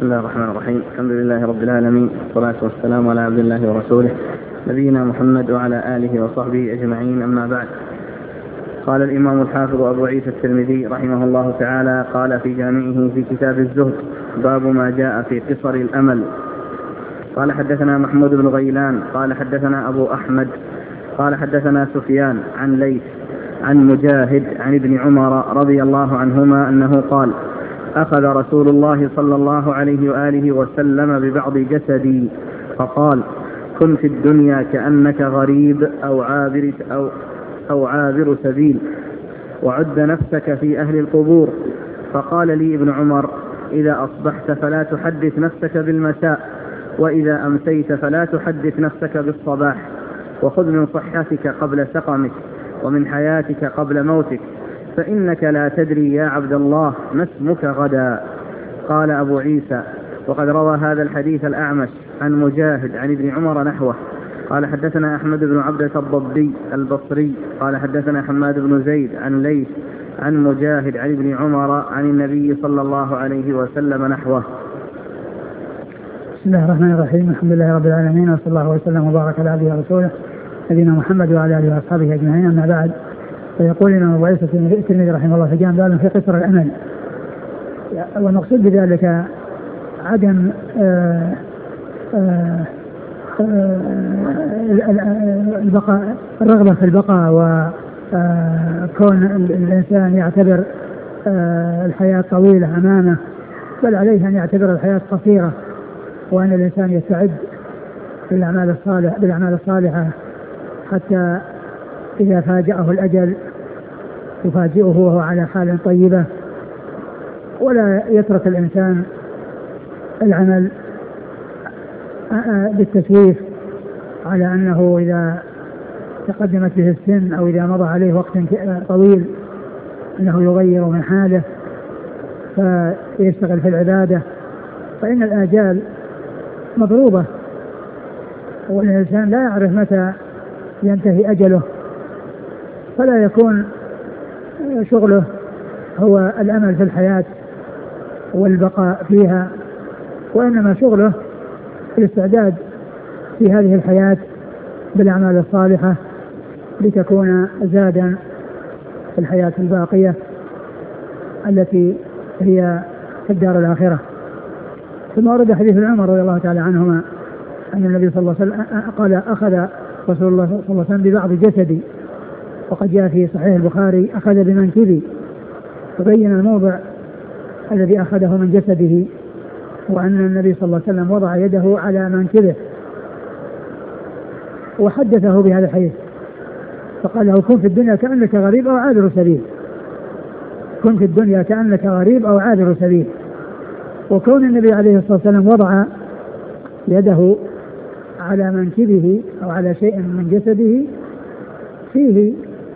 بسم الله الرحمن الرحيم. الحمد لله رب العالمين، والصلاة والسلام على عبد الله ورسوله نبينا محمد وعلى آله وصحبه أجمعين، أما بعد. قال الإمام الحافظ أبو عيسى الترمذي رحمه الله تعالى قال في جامعه في كتاب الزهد: باب ما جاء في قصر الأمل. قال حدثنا محمود بن غيلان قال حدثنا أبو أحمد قال حدثنا سفيان عن ليث عن مجاهد عن ابن عمر رضي الله عنهما أنه قال: أخذ رسول الله صلى الله عليه وآله وسلم ببعض جسدي فقال: كن في الدنيا كأنك غريب أو عابر سبيل، وعد نفسك في أهل القبور. فقال لي ابن عمر: إذا أصبحت فلا تحدث نفسك بالمساء، وإذا أمسيت فلا تحدث نفسك بالصباح، وخذ من صحتك قبل سقمك، ومن حياتك قبل موتك، فإنك لا تدري يا عبد الله ما اسمك غدا. قال أبو عيسى: وقد روى هذا الحديث الأعمش عن مجاهد عن ابن عمر نحوه. قال حدثنا أحمد بن عبدة الضبي البصري قال حدثنا حماد بن زيد عن ليث عن مجاهد عن ابن عمر عن النبي صلى الله عليه وسلم نحوه. بسم الله الرحمن الرحيم. الحمد لله رب العالمين، وصلى الله وسلم وبارك على عبده ورسوله نبينا محمد وعلى آله وأصحابه أجمعين، أما بعد. فيقول لنا أبو عيسى الترمذي رحمه الله في جامع باب في قصر الأمل، والمقصود بذلك عدم البقاء، الرغبة في البقاء، وكون الإنسان يعتبر الحياة طويلة أمامه، بل عليه أن يعتبر الحياة قصيرة، وأن الإنسان يستعد بالأعمال الصالحة حتى إذا فاجأه الأجل يفاجئه وهو على حال طيبة، ولا يترك الإنسان العمل بالتسويف على أنه إذا تقدمت به السن أو إذا مضى عليه وقت طويل أنه يغير من حاله فيشتغل في العبادة، فإن الآجال مضروبة، والإنسان لا يعرف متى ينتهي أجله، فلا يكون شغله هو الأمل في الحياة والبقاء فيها، وإنما شغله الاستعداد في هذه الحياة بالأعمال الصالحة لتكون زادا في الحياة الباقية التي هي في الدار الآخرة. ثم ورد حديث عمر رضي الله تعالى عنهما أن النبي صلى الله عليه وسلم قال: أخذ رسول الله صلى الله عليه وسلم ببعض جسدي، وقد جاء في صحيح البخاري: أخذ بمنكبي، تبين الموضع الذي أخذه من جسده، وأن النبي صلى الله عليه وسلم وضع يده على منكبه وحدثه بهذا الحديث، فقال له: كن في الدنيا كأنك غريب أو عابر سبيل. كن في الدنيا كأنك غريب أو عابر سبيل. وكون النبي عليه الصلاة والسلام وضع يده على منكبه أو على شيء من جسده فيه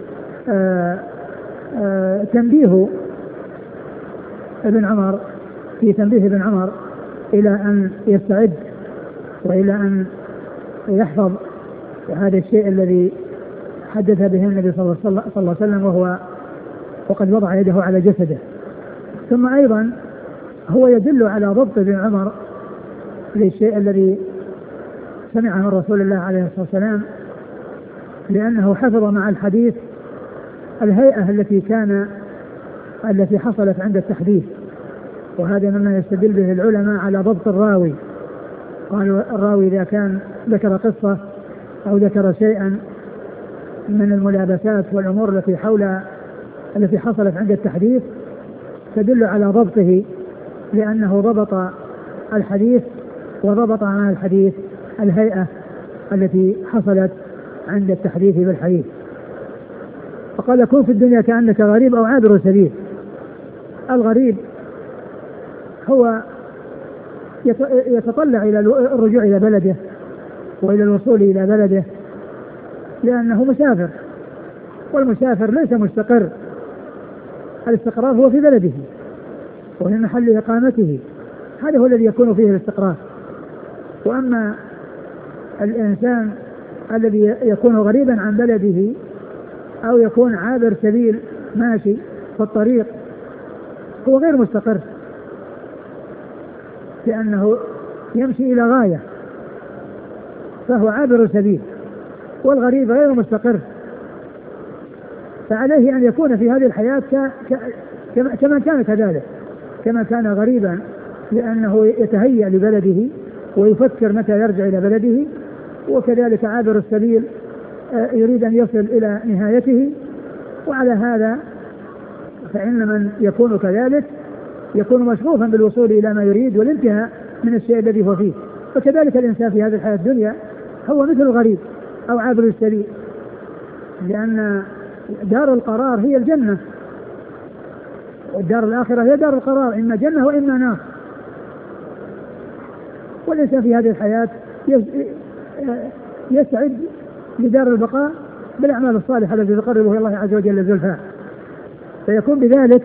تنبيه ابن عمر، في تنبيه ابن عمر إلى أن يستعد وإلى أن يحفظ هذا الشيء الذي حدث به النبي صلى الله عليه وسلم وهو وقد وضع يده على جسده. ثم أيضا هو يدل على ضبط ابن عمر للشيء الذي سمع من رسول الله عليه الصلاة والسلام، لأنه حفظ مع الحديث الهيئة التي حصلت عند التحديث، وهذا مما يستدل به العلماء على ضبط الراوي. قالوا: الراوي إذا كان ذكر قصة أو ذكر شيئا من الملابسات والأمور التي حصلت عند التحديث تدل على ضبطه، لأنه ضبط الحديث وضبط مع الحديث الهيئة التي حصلت عند التحديث بالحديث. فقال: كن في الدنيا كأنك غريب أو عابر سبيل. الغريب هو يتطلع إلى الرجوع إلى بلده وإلى الوصول إلى بلده، لأنه مسافر، والمسافر ليس مستقر، الاستقرار هو في بلده وفي محل إقامته، هذا هو الذي يكون فيه الاستقرار. وأما الإنسان الذي يكون غريبا عن بلده أو يكون عابر سبيل ماشي في الطريق هو غير مستقر، لأنه يمشي إلى غاية، فهو عابر سبيل، والغريب غير مستقر، فعليه أن يكون في هذه الحياة كما كان كذلك، كما كان غريبا لأنه يتهيأ لبلده ويفكر متى يرجع إلى بلده، وكذلك عابر السبيل يريد أن يصل إلى نهايته. وعلى هذا فإن من يكون كذلك يكون مشغوفا بالوصول إلى ما يريد والانتهاء من الشيء الذي هو فيه. وكذلك الإنسان في هذه الحياة الدنيا هو مثل الغريب أو عابر السبيل، لأن دار القرار هي الجنة، والدار الآخرة هي دار القرار، إما جنة وإما نار. والإنسان في هذه الحياة يسعد لدار البقاء بالأعمال الصالحة التي تقربه إلى الله عز وجل زلفى، فيكون بذلك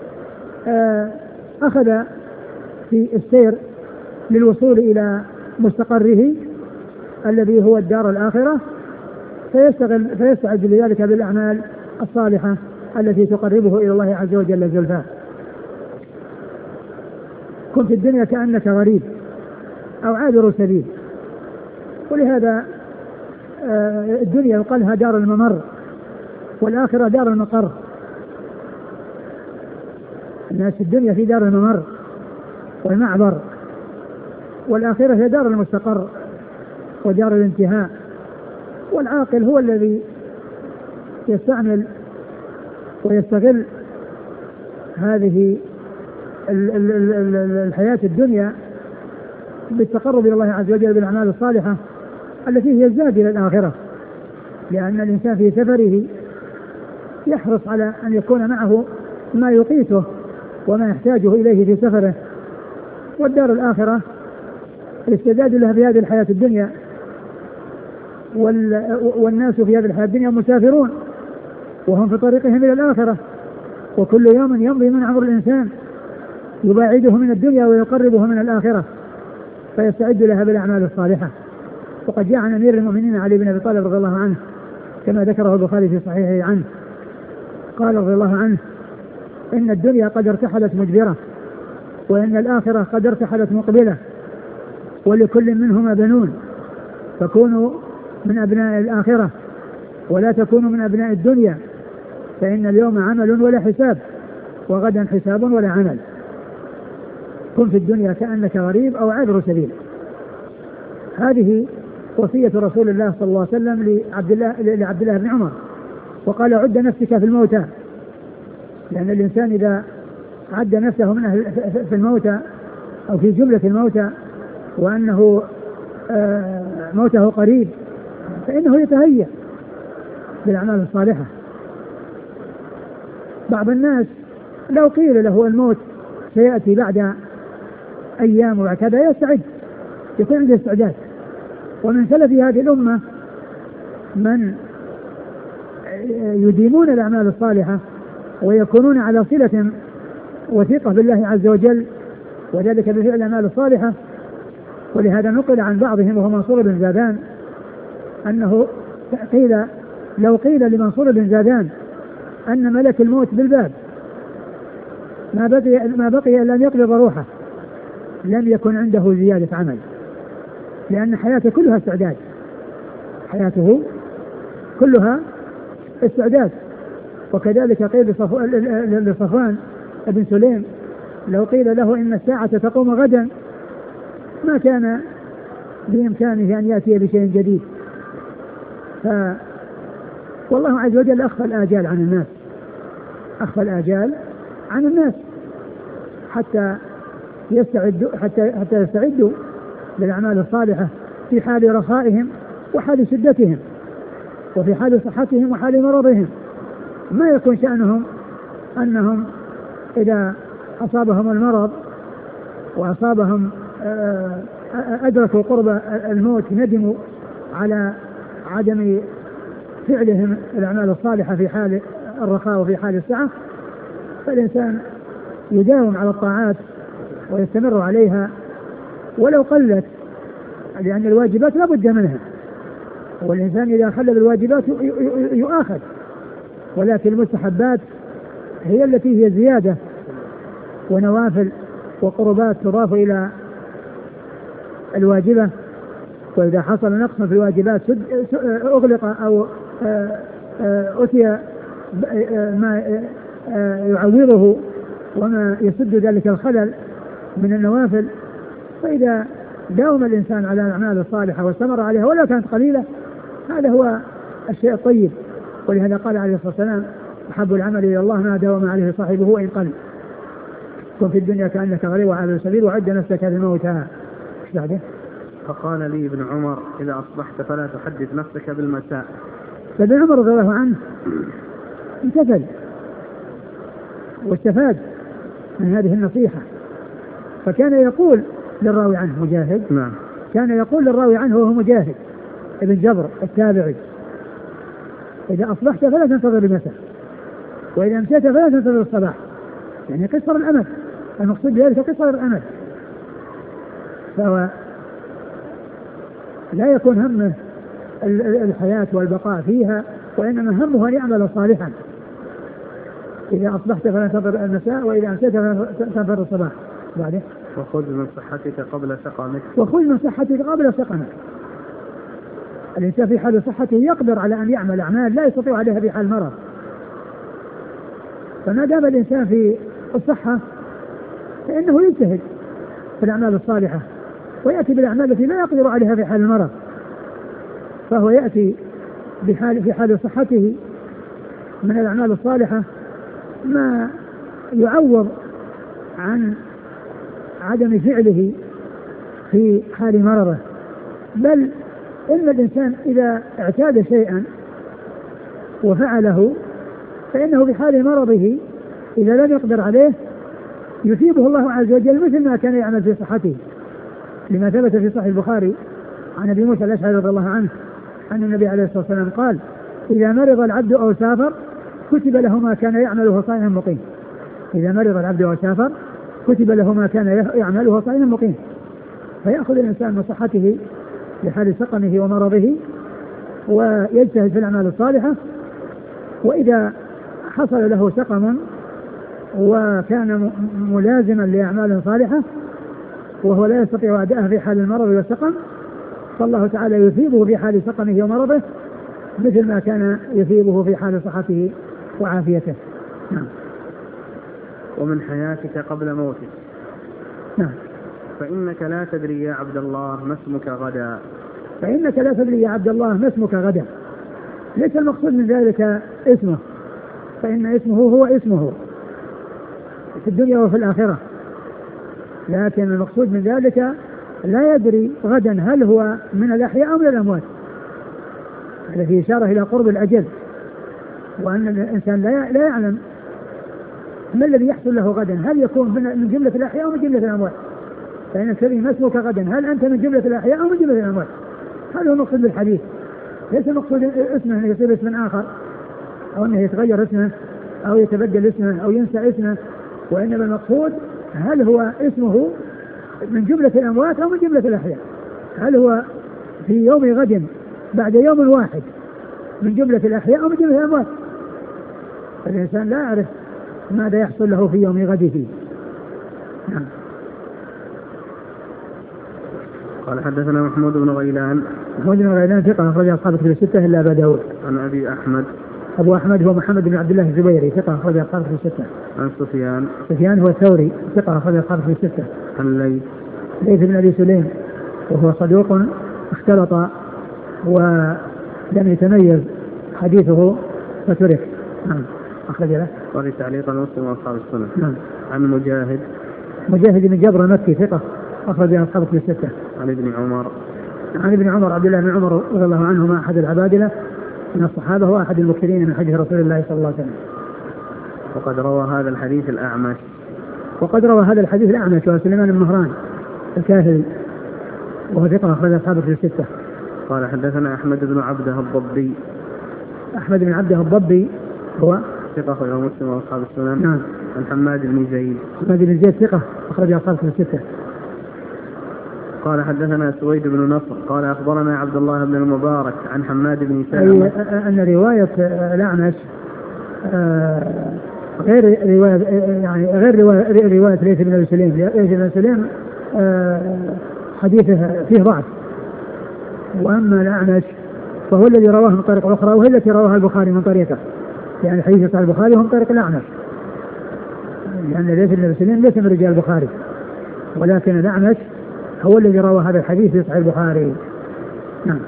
أخذ في السير للوصول إلى مستقره الذي هو الدار الآخرة، فيستعد لذلك بالأعمال الصالحة التي تقربه إلى الله عز وجل زلفى. كن في الدنيا كأنك غريب أو عابر سبيل. ولهذا الدنيا يقال لها دار الممر، والآخرة دار المقر. الناس في الدنيا في دار الممر والمعبر، والآخرة هي دار المستقر ودار الانتهاء. والعاقل هو الذي يستعمل ويستغل هذه الحياة الدنيا بالتقرب إلى الله عز وجل بالأعمال الصالحة التي هي الزاد إلى الآخرة، لأن الإنسان في سفره يحرص على أن يكون معه ما يقيته وما يحتاجه إليه في سفره. والدار الآخرة الاستعداد لها في هذه الحياة الدنيا، والناس في هذه الحياة الدنيا مسافرون وهم في طريقهم إلى الآخرة، وكل يوم يمضي من عمر الإنسان يباعده من الدنيا ويقربه من الآخرة، فيستعد لها بالأعمال الصالحة. وقد جاء عن أمير المؤمنين علي بن أبي طالب رضي الله عنه كما ذكره البخاري في صحيحه عنه قال رضي الله عنه: إن الدنيا قد ارتحلت مدبرة، وإن الآخرة قد ارتحلت مقبلة، ولكل منهما بنون، فكونوا من أبناء الآخرة ولا تكونوا من أبناء الدنيا، فإن اليوم عمل ولا حساب، وغدا حساب ولا عمل. كن في الدنيا كأنك غريب أو عابر سبيل. هذه وصية رسول الله صلى الله عليه وسلم لعبد الله بن عمر، وقال: عد نفسك في الموتى، لأن الإنسان إذا عد نفسه في الموتى أو في جملة الموتى وأنه موته قريب فإنه يتهيأ بالأعمال الصالحة. بعض الناس لو قيل له الموت سيأتي بعد أيام وكذا يستعد، يكون عنده استعداد. ومن سلف هذه الأمة من يديمون الأعمال الصالحة ويكونون على صلة وثيقة بالله عز وجل، وذلك بفعل الأعمال الصالحة. ولهذا نقل عن بعضهم وهو منصور بن زادان أنه لو قيل لمنصور بن زادان أن ملك الموت بالباب ما بقي إلا أن يقبض روحه لم يكن عنده زيادة عمل، لأن حياته كلها استعداد، حياته كلها استعداد. وكذلك قيل لصفوان بن سليم لو قيل له إن الساعة تقوم غدا ما كان بإمكانه أن يأتي بشيء جديد. والله عز وجل أخفى الآجال عن الناس، أخفى الآجال عن الناس حتى يستعدوا للأعمال الصالحة في حال رخائهم وحال شدتهم، وفي حال صحتهم وحال مرضهم. ما يكون شأنهم أنهم إذا أصابهم المرض وأصابهم أدركوا قرب الموت ندموا على عدم فعلهم الأعمال الصالحة في حال الرخاء وفي حال السعة. فالإنسان يداوم على الطاعات ويستمر عليها ولو قلت، لأن الواجبات لا بد منها، والإنسان إذا خلى بالواجبات يؤاخذ، ولكن المستحبات هي التي هي زيادة ونوافل وقربات تضاف إلى الواجبة، وإذا حصل نقص في الواجبات أغلق أو أتي ما يعوضه وما يسد ذلك الخلل من النوافل. فإذا داوم الإنسان على الأعمال الصالحة واستمر عليها ولا كانت قليلة، هذا هو الشيء الطيب. ولهذا قال عليه الصلاة والسلام: أحب العمل إلى الله ما داوم عليه صاحبه وإن قل. كن في الدنيا كأنك غريب وعابر السبيل وعد نفسك لموتها. فقال لي ابن عمر: إذا أصبحت فلا تحدث نفسك بالمساء. فابن عمر رضي الله عنه امتثل واستفاد من هذه النصيحة، فكان يقول للراوي عنه مجاهد، نعم، كان يقول للراوي عنه وهو مجاهد ابن جبر التابعي: إذا أصبحت فلا تنتظر المساء، وإذا أمسيت فلا تنتظر الصباح. يعني قصر الأمد، المقصود بذلك قصر الأمد. فهو لا يكون همه الحياة والبقاء فيها، وإنما همه أن يعمل صالحا. إذا أصبحت فلا تنتظر المساء، وإذا أمسيت فلا تنتظر الصباح. بعده: وخذ من صحتك قبل سقمك. وخذ من صحتك قبل سقمك. الإنسان في حال صحته يقدر على أن يعمل أعمال لا يستطيع عليها في حال المرض. فما دام الإنسان في الصحة فإنه يجتهد في الأعمال الصالحة ويأتي بالأعمال التي لا يقدر عليها في حال المرض، فهو يأتي في حال صحته من الأعمال الصالحة ما يعوض عن عدم فعله في حال مرضه. بل إن الإنسان إذا اعتاد شيئا وفعله فإنه في حال مرضه إذا لم يقدر عليه يثيبه الله عز وجل مثل ما كان يعمل في صحته، لما ثبت في صحيح البخاري عن أبي موسى الأشعري رضي الله عنه أن النبي عليه الصلاة والسلام قال: إذا مرض العبد أو سافر كتب له ما كان يعمله صائما مقيم. إذا مرض العبد أو سافر كتب له ما كان يعمله صائما مقيم. فيأخذ الإنسان من صحته لحال سقمه ومرضه ويجتهد في الأعمال الصالحة، وإذا حصل له سقم وكان ملازما لأعمال صالحة وهو لا يستطيع أداءها في حال المرض والسقم، فالله تعالى يثيبه في حال سقمه ومرضه مثل ما كان يثيبه في حال صحته وعافيته. نعم. ومن حياتك قبل موتك. نعم. فإنك لا تدري يا عبد الله ما اسمك غدا. فإنك لا تدري يا عبد الله ما اسمك غدا. ليس المقصود من ذلك اسمه، فإن اسمه هو اسمه في الدنيا وفي الآخرة، لكن المقصود من ذلك لا يدري غدا هل هو من الأحياء أو من الأموات. هذا فيه إشارة إلى قرب الأجل، وأن الإنسان لا يعلم ما الذي يحصل له غدا، هل يكون من جملة الأحياء أو من جملة الأموات. فإن الكريم ما اسمك غدا، هل أنت من جملة الأحياء أو من جملة الأموات. هذا هو المقصود بالحديث، ليس المقصود اسمه أنه يصير اسم آخر أو أنه يتغير اسمه أو يتبدل اسمه أو ينسى اسمه، وإنما المقصود هل هو اسمه من جملة الأموات أو من جملة الأحياء، هل هو في يوم غد بعد يوم واحد من جملة الأحياء أو من جملة الأموات. الإنسان لا يعرف ماذا يحصل له في يوم غده. نعم. قال: حدثنا محمود بن غيلان. محمود بن غيلان ثقة أخرج أصحاب الكتب الستة إلا أبا داود. عن أبي أحمد. أبو أحمد هو محمد بن عبد الله الزبيري ثقة أخرج أصحاب الكتب الستة. عن سفيان. سفيان هو الثوري ثقة أخرج أصحاب الكتب الستة. عن ليث بن أبي سليم وهو صدوق اختلط ولم يتميز حديثه فترك. نعم. أخرج له قال تعليقا مسلم وأصحاب السنة. نعم. عن مجاهد بن جبر المكي ثقة أخرج أصحاب الكتب الستة. عن ابن عمر عبد الله بن عمر رضي الله عنهما أحد العبادلة من الصحابة وأحد المكثرين من حديث رسول الله صلى الله عليه وسلم. وقد روى هذا الحديث الأعمش وسليمان بن مهران الكاهلي وهو ثقة أخرج أصحاب الكتب الستة. قال: حدثنا أحمد بن عبده الضبي. أحمد بن عبده الضبي هو ثقة أخرج مسلم وأصحاب السنن. نعم. عن حماد بن زيد. ثقة أخرج أصحاب الكتب الستة. قال: حدثنا سويد بن نصر قال: أخبرنا عبد الله بن المبارك عن حماد بن سلمة أن رواية الأعمش غير رواية ليث بن أبي سليم. ليث بن سليم حديثه فيه ضعف. وأما الأعمش فهو الذي رواه من طريق أخرى وهي التي رواها البخاري من طريقه، يعني حديث صحيح البخاري هو من طريق الأعمش، لأن ليس ابن مسلم ليس من رجال البخاري، ولكن الأعمش هو الذي روى هذا الحديث في صحيح البخاري. نعم.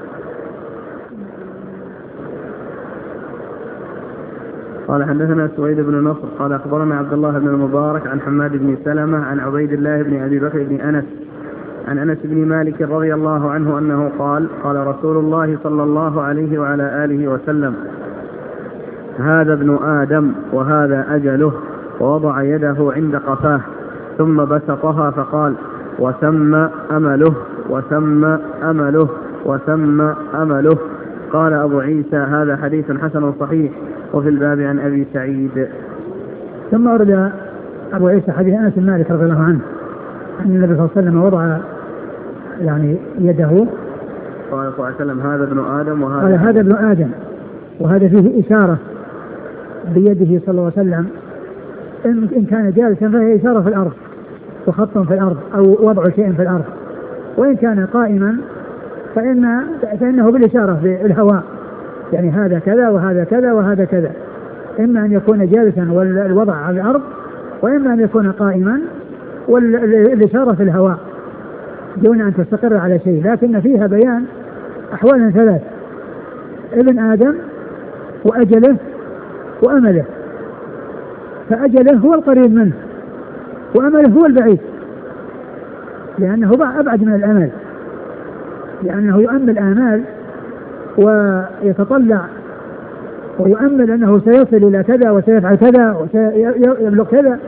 قال حدثنا سويد بن نصر قال أخبرنا عبد الله بن المبارك عن حماد بن سلمة عن عبيد الله بن أبي بكر بن أنس عن أنس بن مالك رضي الله عنه أنه قال قال رسول الله صلى الله عليه وعلى آله وسلم: هذا ابن آدم وهذا أجله، ووضع يده عند قفاه ثم بسطها فقال: وثم أمله وثم أمله وثم أمله. قال أبو عيسى: هذا حديث حسن صحيح. وفي الباب عن أبي سعيد. ثم أورد أبو عيسى حديث أنس بن مالك رضي الله عنه أن النبي صلى الله عليه وسلم وضع يعني يده، قال صلى الله عليه وسلم: هذا ابن آدم وهذا قال هذا ابن آدم، وهذا فيه إشارة بيده صلى الله عليه وسلم، إن كان جالسا فهي إشارة في الأرض وخط في الأرض أو وضع شيء في الأرض، وإن كان قائما فإنه بالإشارة في الهواء، يعني هذا كذا وهذا كذا وهذا كذا، إما أن يكون جالسا والوضع على الأرض، وإما أن يكون قائما والإشارة في الهواء دون أن تستقر على شيء، لكن فيها بيان أحوال ثلاث: ابن آدم وأجله وأمله. فأجله هو القريب منه، وأمله هو البعيد، لأنه أبعد من الأمل، لأنه يؤمل آمال ويتطلع ويؤمل أنه سيصل إلى كذا وسيفعل كذا وسيبلغ كذا،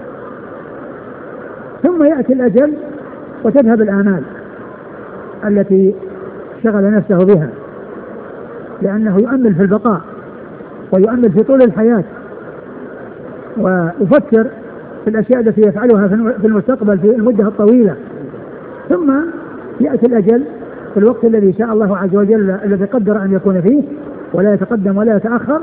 ثم يأتي الأجل وتذهب الآمال التي شغل نفسه بها، لأنه يؤمل في البقاء ويؤمل في طول الحياة ويفكر في الأشياء التي يفعلها في المستقبل في المدة الطويلة، ثم يأتي الأجل في الوقت الذي شاء الله عز وجل الذي قدر أن يكون فيه، ولا يتقدم ولا يتأخر،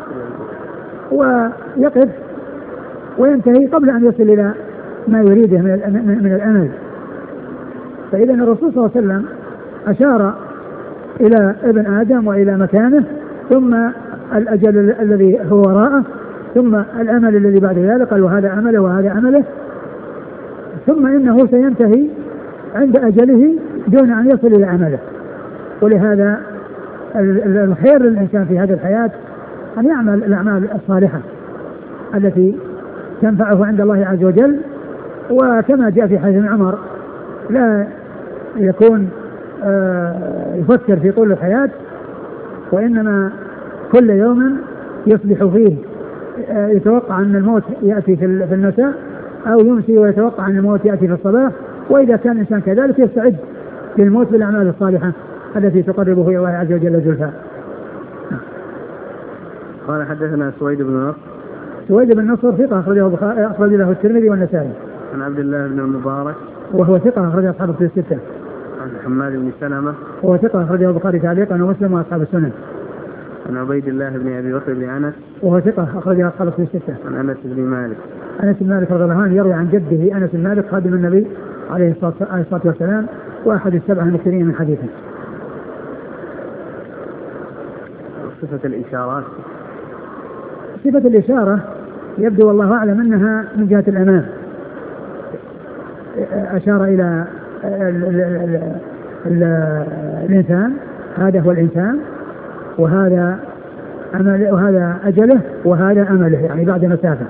ويقف وينتهي قبل أن يصل إلى ما يريده من الأمل. فإذا الرسول صلى الله عليه وسلم أشار إلى ابن آدم وإلى مكانه، ثم الأجل الذي هو وراءه، ثم الأمل الذي بعد ذلك، قال: وهذا أمله وهذا أمله، ثم إنه سينتهي عند أجله دون أن يصل إلى أمله. ولهذا الخير للإنسان في هذه الحياة أن يعمل الأعمال الصالحة التي تنفعه عند الله عز وجل، وكما جاء في حديث عمر: لا يكون يفكر في طول الحياة، وإنما كل يوم يصبح فيه يتوقع أن الموت يأتي في المساء، أو يمسي ويتوقع أن الموت يأتي في الصباح، وإذا كان الإنسان كذلك يستعد للموت بالأعمال الصالحة التي تقربه إلى الله عز وجل زلفى. قال حدثنا سويد بن نصر. سويد بن نصر ثقة أخرج له الترمذي والنسائي. عن عبد الله بن المبارك وهو ثقة أخرج أصحاب الكتب الستة. عن حماد بن سلمة وهو ثقة أخرجه البخاري تعليقا ومسلم وأصحاب السنن. عن عبيد الله بن أبي بكر بن أنس وهو ثقة أخرجه أصحاب الكتب الستة. عن أنس بن مالك. أنس بن مالك رضي الله عنه يروي عن جده أنس بن مالك خادم النبي عليه الصلاة والسلام، وأحد السبع المكثرين من حديثه. صفة الإشارات. صفة الإشارة يبدو والله أعلم أنها من جهة الأمام، أشار إلى الإنسان، هذا هو الإنسان، وهذا أمل وهذا أجله وهذا أمله، يعني بعد مسافة.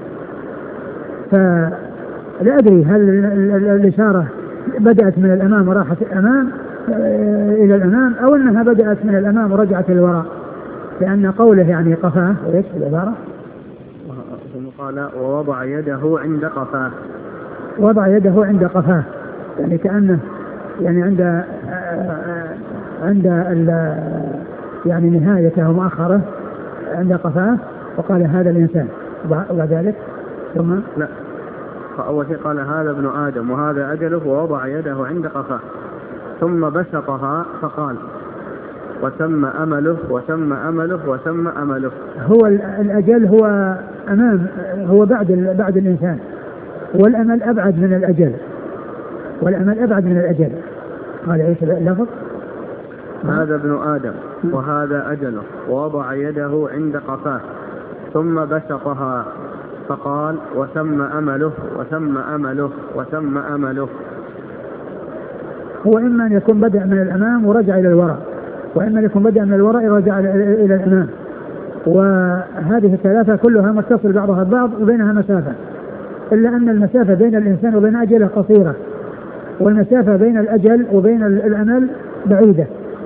فلا أدري هل الإشارة بدأت من الأمام وراحت الأمام إلى الأمام، أو أنها بدأت من الأمام ورجعت إلى الوراء، لأن قوله يعني قفاه وإيش العبارة؟ ثم قال: ووضع يده عند قفاه. وضع يده عند قفاه، يعني كأنه يعني عند يعني نهايته ومؤخره عند قفاه، وقال: هذا الإنسان. وبعد ذلك ثم لا، فأول شيء قال: هذا ابن آدم وهذا أجله، ووضع يده عند قفاه ثم بسطها فقال: وتم أمله وتم أمله وتم أمله. هو الأجل هو أمام، هو بعد الإنسان، والأمل أبعد من الأجل، والأمل أبعد من الأجل. قال ايش اللفظ؟ هذا ابن آدم وهذا أجله، ووضع يده عند قفاه ثم بسطها فقال وثم أمله وثم أمله وثم أمله. هو إما أن يكون بدأ من الأمام ورجع إلى الوراء، وإما أن يكون بدأ من الوراء ورجع إلى الأمام، وهذه الثلاثة كلها متصل بعضها البعض وبينها مسافة، إلا أن المسافة بين الإنسان وبين أجله قصيرة، والمسافة بين الأجل وبين الأمل بعيدة،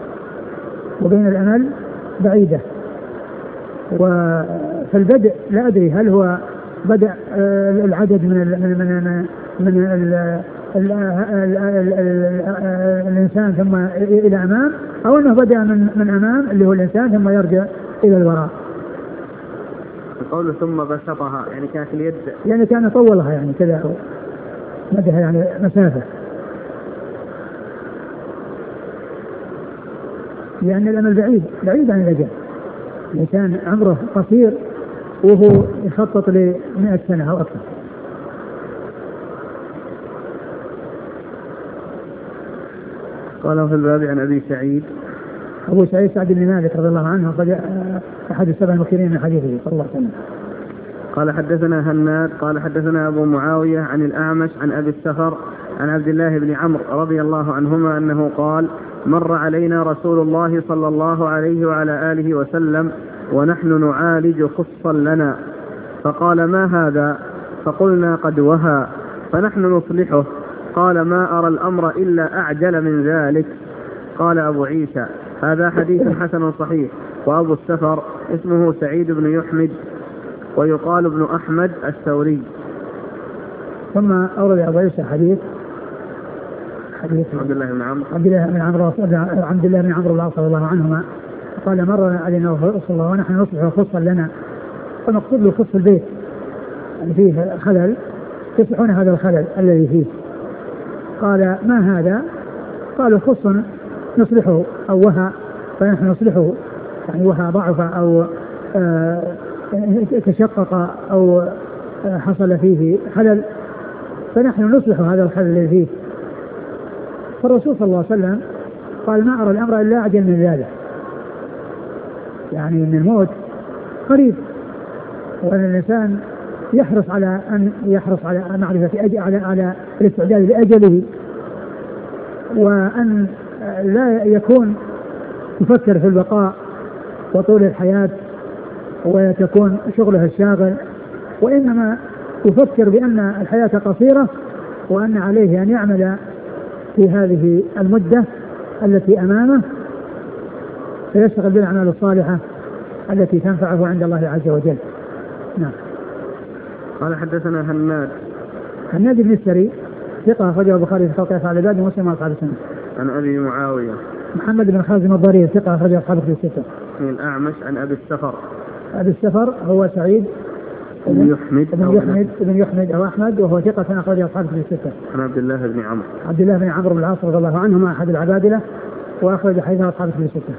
فالبدء لا أدري هل هو بدأ العدد من الإنسان ثم إلى أمام، أو أنه بدأ من أمام اللي هو الإنسان ثم يرجع إلى الوراء. قوله ثم بسطها يعني كانت اليد، يعني كان طولها يعني كذا مدها يعني مسافة، لأن الأمل بعيد عن الأجل. الإنسان عمره قصير وهو يخطط ل100 سنة أو أكثر. قال في الباب عن أبي سعيد، أبو سعيد سعد بن مالك رضي الله عنه قد أحد السبع المكثرين من حديثه صلى الله عليه وسلم. قال حدثنا هناد قال حدثنا أبو معاوية عن الأعمش عن أبي السفر عن عبد الله بن عمرو رضي الله عنهما أنه قال مر علينا رسول الله صلى الله عليه وعلى آله وسلم ونحن نعالج خصا لنا، فقال ما هذا؟ فقلنا قد وهى، فنحن نصلحه. قال ما أرى الأمر إلا أعجل من ذلك. قال أبو عيسى هذا حديث حسن صحيح. وأبو السفر اسمه سعيد بن يحمد ويقال ابن أحمد الثوري. ثم أورد أبو عيسى حديث عبد الله بن عمرو العاص رضي الله عنهما قال مر علينا رسول الله ونحن نصلح خصا لنا، فنقصد له خص البيت اللي فيه خلل، تصلحون هذا الخلل الذي فيه. قال ما هذا؟ قالوا خص نصلحه أو وهى، فنحن نصلحه، يعني وهى ضعف أو تشقق أو حصل فيه خلل، فنحن نصلح هذا الخلل الذي فيه. فالرسول صلى الله عليه وسلم قال ما أرى الأمر إلا أعجل من ذلك، يعني من الموت قريب، وأن الإنسان يحرص على معرفة على الاستعداد لأجله، وأن لا يكون يفكر في البقاء وطول الحياة وتكون شغله الشاغل، وإنما يفكر بأن الحياة قصيرة وأن عليه أن يعمل في هذه المدة التي أمامه، فيشتغل بالأعمال الصالحة التي تنفعه عند الله عز وجل. نعم. قال حدثنا هناد بن السري ثقة أخرجه البخاري في خلق أفعال العباد ومسلم وأصحاب السنة. عن أبي معاوية محمد بن خازم الضرير ثقة أخرجه أصحاب الستة. من الأعمش عن أبي السفر هو سعيد بن يحمد أو أحمد، وهو ثقة أخرجه أصحاب الستة. عن عبد الله بن عمرو بن العاص رضي الله عنهما أحد العبادلة وأخرج حديثه أصحاب الستة.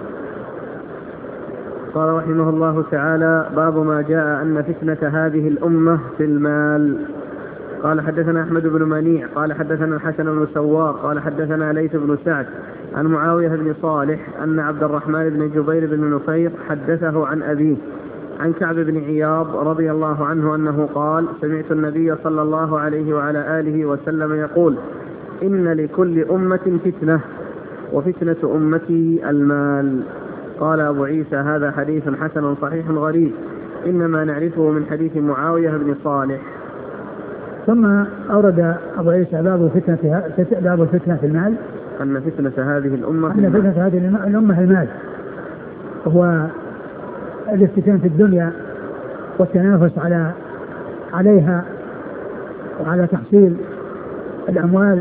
قال رحمه الله تعالى باب ما جاء أن فتنة هذه الأمة في المال. قال حدثنا أحمد بن منيع قال حدثنا الحسن بن سوار قال حدثنا ليث بن سعد عن معاوية بن صالح أن عبد الرحمن بن جبير بن نفير حدثه عن أبيه عن كعب بن عياض رضي الله عنه أنه قال سمعت النبي صلى الله عليه وعلى آله وسلم يقول إن لكل أمة فتنة وفتنة أمتي المال. قال أبو عيسى هذا حديث حسن صحيح غريب، إنما نعرفه من حديث معاوية بن صالح. ثم أورد أبو عيسى باب الفتنة في المال، أن فتنة هذه الأمة المال، هو الافتتان في الدنيا والتنافس عليها وعلى تحصيل الأموال،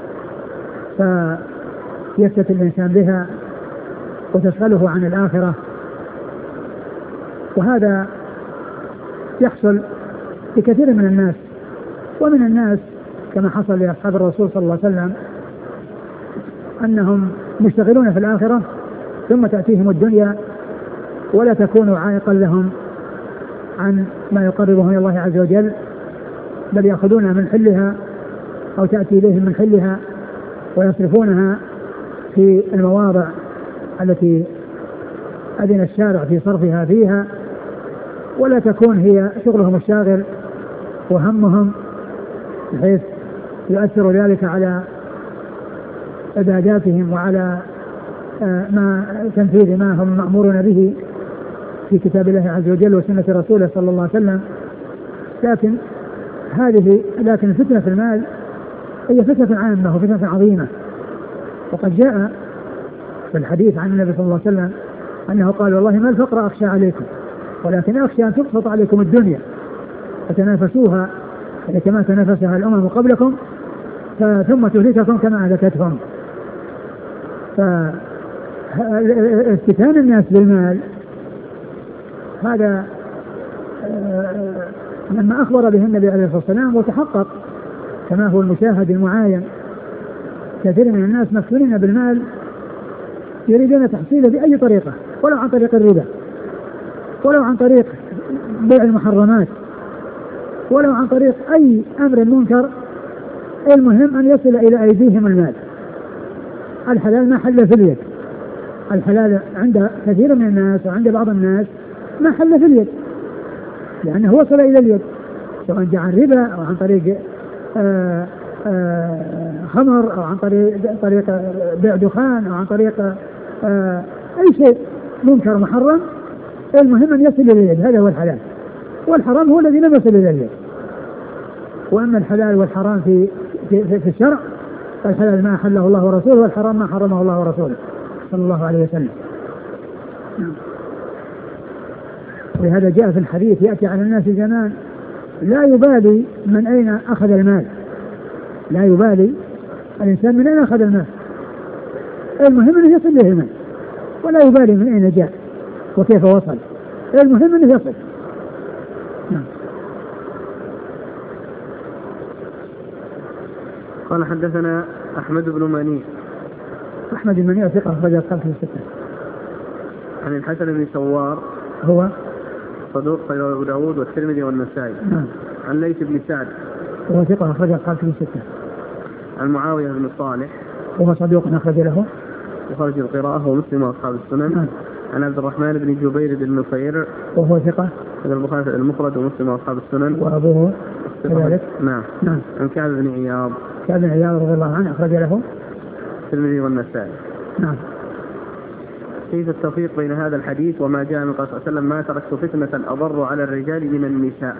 فيفتت الإنسان بها وتشغله عن الآخرة، وهذا يحصل لكثير من الناس، ومن الناس كما حصل لأصحاب الرسول صلى الله عليه وسلم أنهم مشتغلون في الآخرة ثم تأتيهم الدنيا ولا تكون عائقا لهم عن ما يقربهم إلى الله عز وجل، بل يأخذونها من حلها أو تأتي إليهم من حلها ويصرفونها في المواضع التي أذن الشارع في صرفها فيها، ولا تكون هي شغلهم الشاغل وهمهم بحيث يؤثر ذلك على عباداتهم وعلى ما تنفيذ ما هم مأمورون به في كتاب الله عز وجل وسنة رسوله صلى الله عليه وسلم. لكن الفتنة في المال هي فتنة عامة وفتنة عظيمة، وقد جاء في الحديث عن النبي صلى الله عليه وسلم أنه قال: والله ما الفقر أخشى عليكم ولكن أخشى أن تبسط عليكم الدنيا فتنافسوها كما تنافسها الأمم قبلكم ثم تهلككم كما أهلكتهم. فاستتان الناس بالمال هذا لما أخبر به النبي عليه الصلاة والسلام وتحقق كما هو المشاهد المعاين، كثير من الناس مفتونين بالمال يريدون تحصيله بأي طريقة، ولو عن طريق الربا، ولو عن طريق بيع المحرمات، ولو عن طريق أي أمر منكر، المهم أن يصل إلى أيديهم المال. الحلال ما حل في اليد، الحلال عند كثير من الناس وعند بعض الناس ما حل في اليد، لأنه وصل إلى اليد، سواء جاء عن ربا أو عن طريق خمر أو عن طريق بيع دخان أو عن طريق أي شيء منكر محرم، المهم أن يصل إلى اليد. هذا هو الحلال، والحرام هو الذي لم يصل إلى اليد. وأما الحلال والحرام في الشرع، فالحلال ما أحله الله ورسوله، والحرام ما حرمه الله ورسوله صلى الله عليه وسلم. ولهذا جاء في الحديث: يأتي على الناس زمان لا يبالي من أين أخذ المال، لا يبالي الإنسان من أين أخذ المال، المهم أنه يصل له المال، ولا يبالي من أين جاء وكيف وصل، المهم أنه يصل. قال: حدثنا أحمد بن منيع. أحمد بن منيع ثقة أخرج أصحابه الستة. عن الحسن بن سوار هو صدوق خير أبو داود والترمذي والنسائي. عن ليث بن سعد هو ثقة أخرج أصحابه الستة. عن معاوية بن صالح وهو صدوق أخرج له وخرج القراءة ومسلم وأصحاب السنن. عن عبد الرحمن بن جبير بن نفير وهو ثقة من البخاري المفرد ومسلم وأصحاب السنن. وأبوه كذلك. نعم. عن كعب بن عياض رضي الله عنه أخرج له الترمذي والنسائي. نعم. كيف التوفيق بين هذا الحديث وما جاء من قال صلى الله عليه وسلم: ما تركت فتنة أضر على الرجال من النساء؟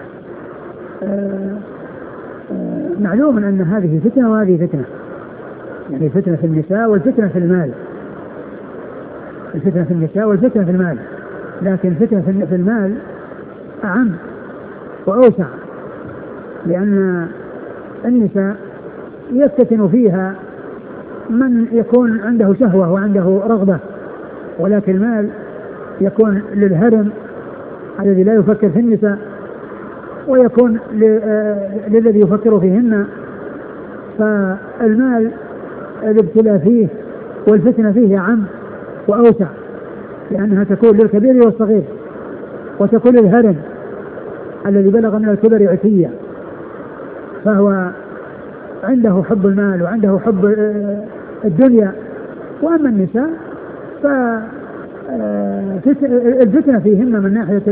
معلوم أن هذه فتنة وهذه فتنة، يعني فتنة في النساء والفتنة في المال، الفتنة في النساء والفتنة في المال، لكن الفتنة في المال أعم وأوسع، لأن النساء يفتتن فيها من يكون عنده شهوة وعنده رغبة، ولكن المال يكون للهرم الذي لا يفكر في النساء، ويكون للذي يفكر فيهن. فالمال الابتلاء فيه والفتنة فيه عام وأوسع، لأنها تكون للكبير والصغير، وتكون للهرم الذي بلغ من الكبر عتيا، فهو عنده حب المال وعنده حب الدنيا. وأما النساء فالفتنة فيهن من ناحية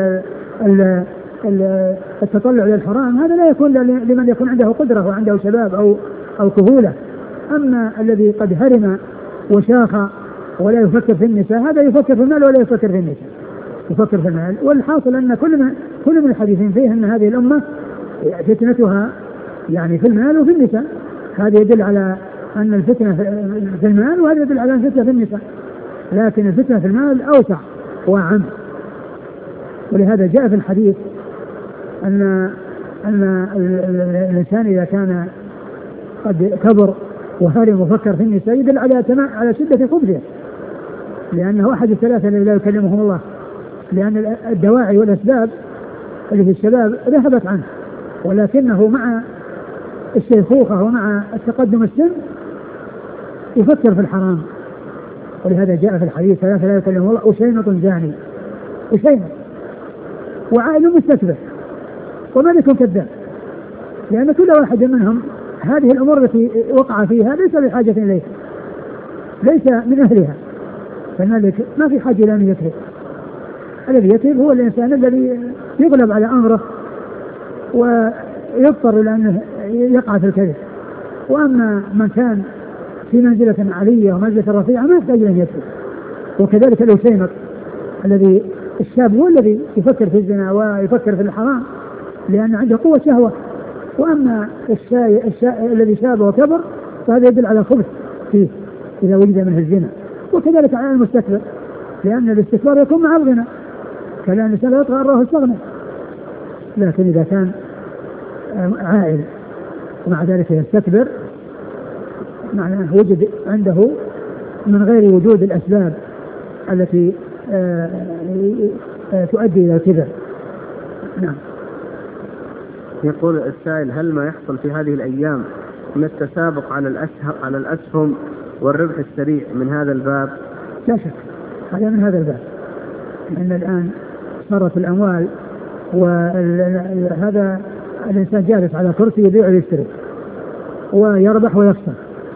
التطلع للحرام، هذا لا يكون لمن يكون عنده قدرة وعنده شباب أو كهولة. أما الذي قد هرم وشاخ ولا يفكر في النساء، هذا يفكر في المال ولا يفكر في النساء، يفكر في المال. والحاصل أن كل من الحديثين فيه أن هذه الأمة فتنتها يعني في المال وفي النساء. هذا يدل على أن الفتنة في المال، وهذا يدل على الفتنة في النساء، لكن الفتنة في المال أوسع وأعم. ولهذا جاء في الحديث أن الإنسان إذا كان قد كبر وهرم وفكر في النساء يدل على شدة خبثه، لأنه أحد الثلاثة الذي لا يكلمهم الله، لأن الدواعي والأسباب اللي في الشباب ذهبت عنه، ولكنه مع الشيخوخة ومع التقدم السن يفكر في الحرام. ولهذا جاء في الحديث: ثلاثة لا يكلمهم الله: أشيمط زاني، أشيمط، وعائل مستكبر، وملك كذاب. لأن كل واحد منهم هذه الأمور التي وقع فيها ليس بحاجة إليها، ليس من أهلها، فالملك ما في حاجة إلى أن يكذب. الذي يكذب هو الإنسان الذي يغلب على أمره ويضطر إلى أنه يقع في الكذب. وأما من كان في منزلة عالية ومنزلة رفيعة ما يحتاج أن يكذب. وكذلك الأسيمط الذي الشاب هو الذي يفكر في الزنا ويفكر في الحرام لأن عنده قوة شهوة. وأما الذي شاب وكبر فهذا يدل على خبث فيه إذا وجد منه الزنا. وكذلك على المستكبر، لأن الاستكبار يكون مع الغنى، كان الإنسان لا يطغى الله استغنى. لكن إذا كان عائل ومع ذلك يستكبر معناه وجد عنده من غير وجود الأسباب التي تؤدي إلى الكبر. نعم. يقول السائل: هل ما يحصل في هذه الأيام من التسابق على الأسهم والربح السريع من هذا الباب؟ لا شك هذا من هذا الباب، لأن الآن صارت الأموال وهذا الإنسان جالس على كرسي يبيع ويشتري ويربح ويخسر،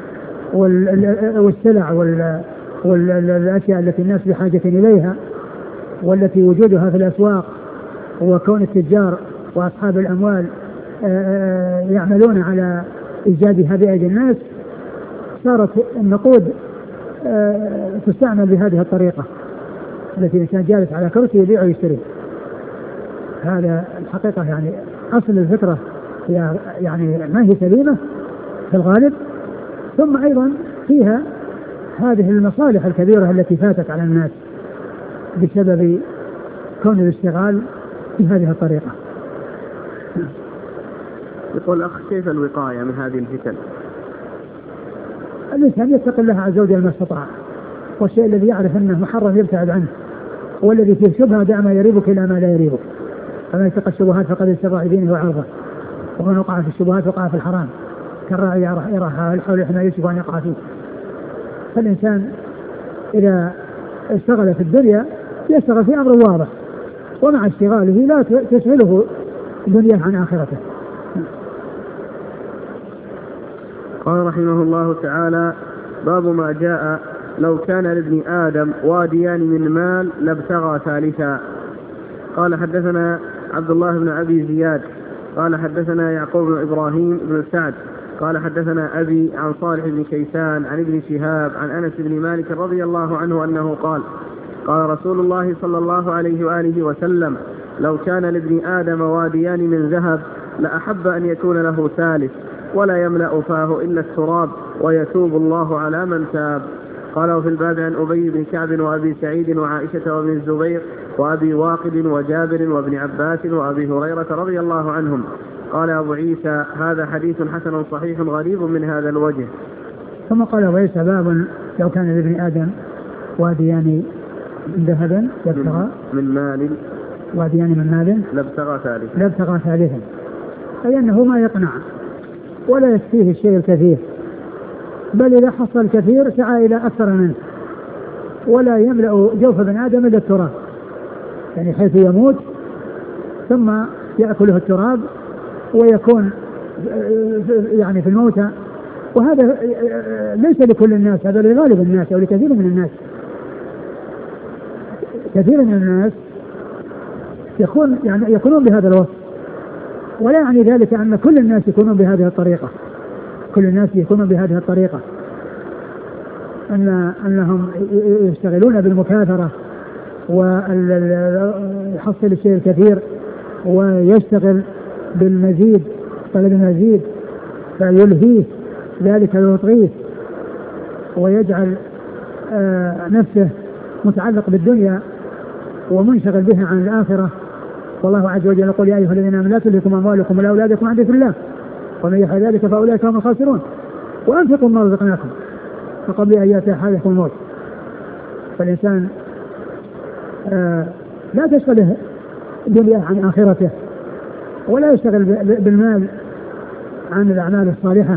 والسلع والأشياء التي الناس بحاجة إليها والتي وجودها في الأسواق وكون التجار وأصحاب الأموال يعملون على إيجادها بأيدي الناس، صارت النقود تستعمل بهذه الطريقة التي الإنسان جالس على كرسي يبيع ويشتري. هذا الحقيقة يعني أصل الفكرة يعني ما هي سليمة في الغالب. ثم أيضا فيها هذه المصالح الكبيرة التي فاتت على الناس بسبب كون الاشتغال بهذه الطريقة. يقول الأخ: كيف الوقاية من هذه الفتن؟ الإنسان يتقي الله عز وجل ما استطاع، والشيء الذي يعرف أنه محرم يبتعد عنه، والذي فيه شبهة دع ما يريبك إلى ما لا يريبك، فمن يتقى الشبهات فقد استبرأ دينه وعرضه، ومن وقع في الشبهات وقع في الحرام كالراعي يرعى حول حمى يوشك أن يقع فيه. فالإنسان إذا اشتغل في الدنيا يشتغل في أمر واضح، ومع اشتغاله لا تشغله دنيا عن آخرته. قال رحمه الله تعالى: باب ما جاء لو كان لابن آدم واديان من مال لابتغى ثالثا. قال: حدثنا عبد الله بن أبي زياد قال حدثنا يعقوب بن إبراهيم بن سعد قال حدثنا أبي عن صالح بن كيسان عن ابن شهاب عن أنس بن مالك رضي الله عنه أنه قال: قال رسول الله صلى الله عليه وآله وسلم: لو كان لابن آدم واديان من ذهب لأحب أن يكون له ثالث ولا يملأ فاه إلا التراب ويتوب الله على من تاب. قال: وفي الباب عن أبي بن كعب وأبي سعيد وعائشة وابن الزبير وأبي واقد وجابر وابن عباس وأبي هريرة رضي الله عنهم. قال أبو عيسى: هذا حديث حسن صحيح غريب من هذا الوجه. ثم قال أبو عيسى: باب لو كان لابن آدم واديان من ذهب لابتغى من مال واديان من مال لابتغى ثالثا، أي أنه ما يقنع ولا يكفيه الشيء الكثير، بل إذا حصل الكثير سعى إلى أكثر منه، ولا يملأ جوف ابن آدم إلا التراب، يعني حيث يموت ثم يأكله التراب ويكون يعني في الموتى. وهذا ليس لكل الناس، هذا لغالب الناس أو لكثير من الناس. كثير من الناس يكونون بهذا الوصف، ولا يعني ذلك أن كل الناس يكونون بهذه الطريقة. كل الناس يكونون بهذه الطريقة أنهم يشتغلون بالمكاثرة ويحصل الشيء الكثير ويشتغل بالمزيد، طلب المزيد فيلهيه ذلك ويطغيه ويجعل نفسه متعلق بالدنيا ومنشغل بها عن الآخرة. والله عز وجل يقول: يا أيها الذين آمنوا لا تلهكم أموالكم ولا أولادكم عن ذكر الله ومن يفعل ذلك فأولئك هم الخاسرون وأنفقوا مما رزقناكم من قبل أن يأتي أحدكم الموت. فالإنسان لا تشغله الدنيا عن آخرته، ولا يشتغل بالمال عن الأعمال الصالحة.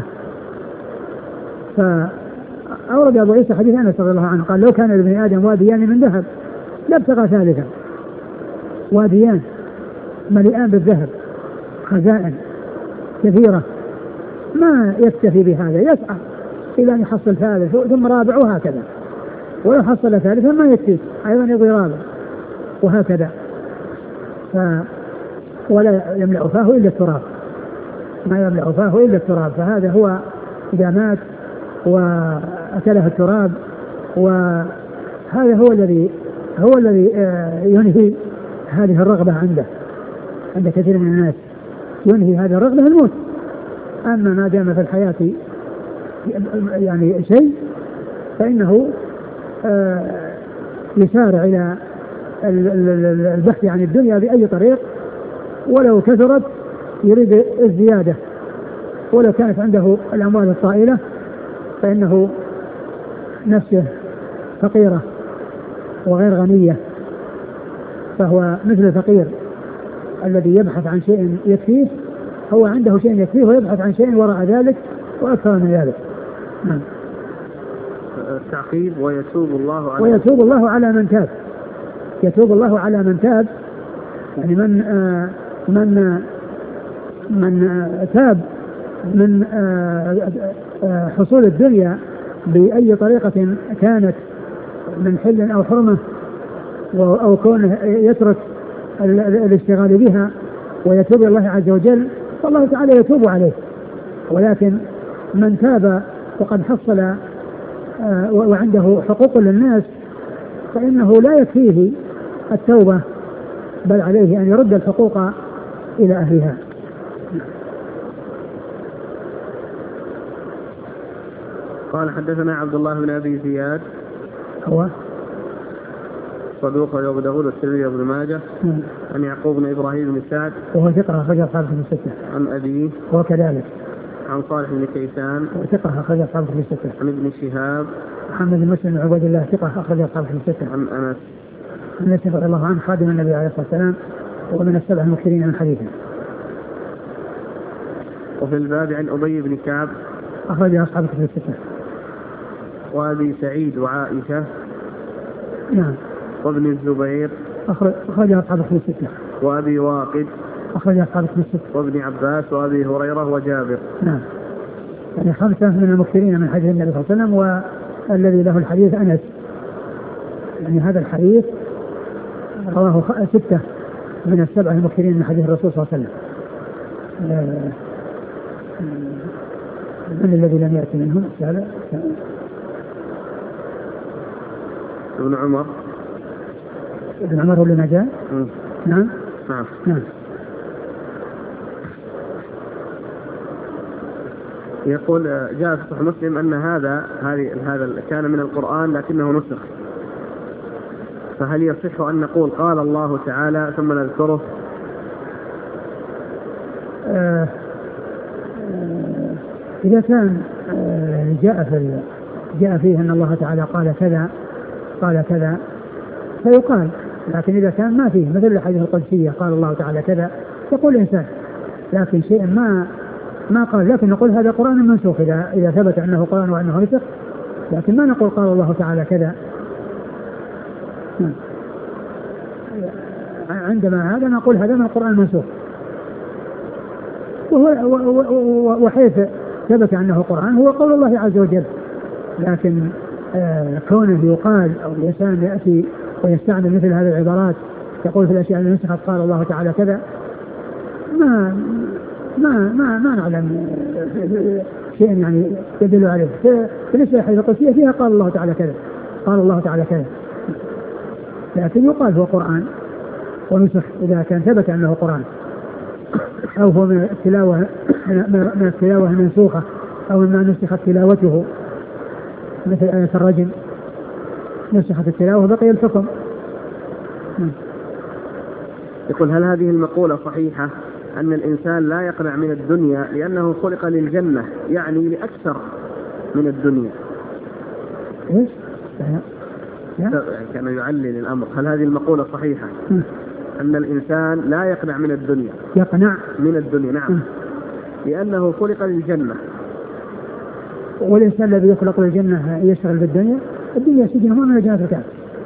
فأورد أبو عيسى حديث أنس رضي الله عنه قال: لو كان لابن آدم واديان من ذهب لابتغى ثالثا. واديان مليئان بالذهب، خزائن كثيرة، ما يكتفي بهذا، يسعى إلى أن يحصل ثالث ثم رابع وهكذا، ولو حصل ثالثا ما يكفي أيضا يبغي رابع وهكذا. ولا يملأ فاه إلا التراب، ما يملأ فاه إلا التراب. فهذا هو إذا مات وأكله التراب، وهذا هو الذي ينهي هذه الرغبة عند كثير من الناس، ينهي هذه الرغبة الموت. أما ما دام في الحياة يعني شيء فإنه يسارع إلى البحث عن الدنيا بأي طريق، ولو كثرت يريد الزيادة، ولو كانت عنده الأموال الطائلة فإنه نفسه فقيرة وغير غنية، فهو مثل الفقير الذي يبحث عن شيء يكفيه، هو عنده شيء يكفيه ويبحث عن شيء وراء ذلك وأكثر من ذلك. التعقيب ويتوب الله على من تاب. يتوب الله على من تاب، يعني من تاب من حصول الدنيا بأي طريقة كانت من حل أو حرمة، أو كونه يترك الاشتغال بها ويتوب الله عز وجل، فالله تعالى يتوب عليه. ولكن من تاب وقد حصل وعنده حقوق للناس فإنه لا يكفيه التوبة، بل عليه أن يرد الحقوق إلى أهلها. قال حدثنا عبد الله بن أبي زياد هو صدوق أبو داود والترمذي وابن ماجه. عن يعقوب بن إبراهيم بن سعد وهو ثقة أخرج أصحاب الكتب الستة. عن أبيه وكذلك عن صالح بن كيسان ثقة أخرج أصحاب الكتب الستة. عن ابن شهاب محمد بن مسلم بن عبيد الله ثقة أخرج أصحاب الكتب الستة. عن أنس رضي الله عنه خادم النبي عليه الصلاة والسلام ومن السبع المكثرين من حديثه. وفي الباب عن أبي بن كعب أخرج أصحاب الكتب الستة. وأبي سعيد وعائشة نعم. وابن الزبير أخرج أصحاب الكتب الستة. وأبي واقد أخرج أصحاب الكتب الستة. وابن عباس وأبي هريرة وجابر. نعم، يعني 5 من المكثرين من حديث النبي صلى الله عليه وسلم. والذي له الحديث أنس، يعني هذا الحديث رواه 6 من السبع المكثرين من حديث الرسول صلى الله عليه وسلم. من الذي لم يأتي منهم؟ ابن عمر. ابن عمر هو اللي ما جاء. نعم. يقول جاء في صحيح مسلم أن هذا كان من القرآن لكنه نسخ، فهل يصح أن نقول قال الله تعالى ثم نذكره؟ إذا كان جاء فيه أن الله تعالى قال كذا فيقال، لكن إذا كان ما فيه مثل الحديث القدسية قال الله تعالى كذا يقول الإنسان، لكن شيء ما قال، لكن نقول هذا قرآن منسوخ إذا ثبت أنه قرآن وأنه نسخ، لكن ما نقول قال الله تعالى كذا. عندما هذا نقول هذا من القرآن المنسوخ، وحيث ثبت أنه قرآن هو قول الله عز وجل. لكن كونه يقال أو الإنسان يأتي ويستعمل مثل هذه العبارات يقول في الأشياء التي نسخت قال الله تعالى كذا، ما نعلم شيء يعني يدل عليه. بالنسبة للحديث القدسية فيها قال الله تعالى كذا، قال الله تعالى كذا، لكن يقال هو قرآن ونسخ إذا كان ثبت أنه قرآن، أو هو من التلاوة المنسوخة، أو مما نسخت تلاوته، مثل آية الرجم نسخت التلاوة وبقي الحكم. يقول هل هذه المقولة صحيحة أن الإنسان لا يقنع من الدنيا لأنه خلق للجنة، يعني لأكثر من الدنيا؟ إيش؟ كان يعلل الأمر. هل هذه المقولة صحيحة أن الإنسان لا يقنع من الدنيا؟ يقنع من الدنيا، نعم، لأنه خلق للجنة. والإنسان الذي يخلق للجنة يشتغل بالدنيا؟ الدنيا سجن، ما من جنة الكهف،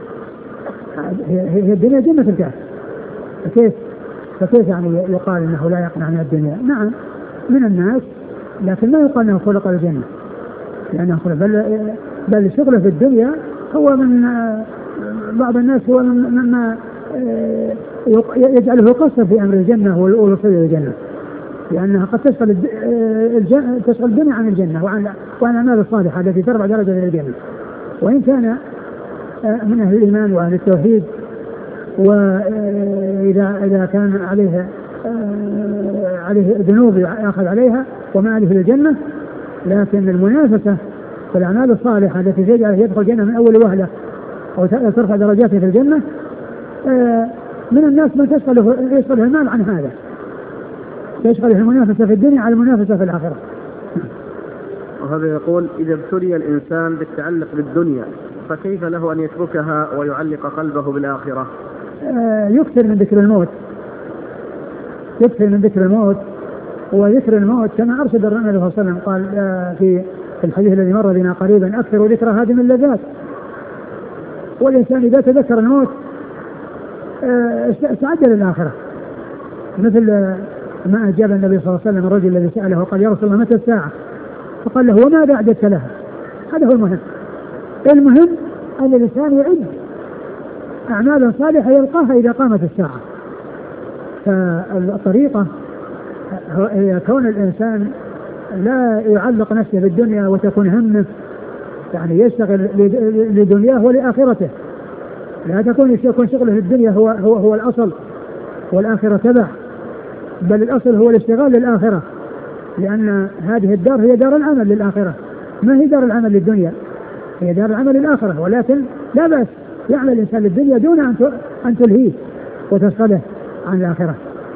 هي الدنيا جنة الكهف، فكيف يعني يقال انه لا يقنع من الدنيا؟ نعم من الناس، لكن ما يقال انه خلق الجنة، لأنه بل شغله في الدنيا هو من بعض الناس هو مما يجعله يقصر في أمر الجنة والوصول إلى الجنة، لأنها قد تشغل الدنيا عن الجنة وعن الأعمال الصالحة التي ترفع درجة إلى الجنة. وإن كان من أهل الإيمان وأهل التوحيد، وإذا كان عليه ذنوب يأخذ عليها وما عليه الجنة، لكن المنافسة في الأعمال الصالحة التي تجعله يدخل الجنة من أول وهلة أو ترفع درجاته في الجنة، من الناس من يشغله المال عن هذا، يشغله المنافسة في الدنيا على المنافسة في الآخرة. وهذا يقول: إذا ابتلي الإنسان بالتعلق بالدنيا فكيف له أن يتركها ويعلق قلبه بالآخرة؟ يكثر من ذكر الموت، وذكر الموت كما أرشد النبي صلى الله عليه وسلم، قال في الحديث الذي مر بنا قريبا: أكثر ذكر هادم اللذات. والإنسان إذا تذكر الموت استعد للآخرة، مثل ما أجاب النبي صلى الله عليه وسلم الرجل الذي سأله قال: يا رسول الله متى الساعة؟ فقال له: وماذا أعددت لها؟ هذا هو المهم. المهم أن الإنسان يعد أعمالا صالحة يلقاها إذا قامت الساعة. فالطريقة هي كون الإنسان لا يعلق نفسه بالدنيا وتكون همه يعني يشتغل لدنياه ولآخرته، لا يكون شغله للدنيا هو الأصل والآخرة تبع، بل الأصل هو الاشتغال للآخرة، لأن هذه الدار هي دار العمل للآخرة، ما هي دار العمل للدنيا، هي دار العمل للآخرة. ولكن لا بأس يعمل الإنسان للدنيا دون أن تلهيه وتشغله عن الآخرة.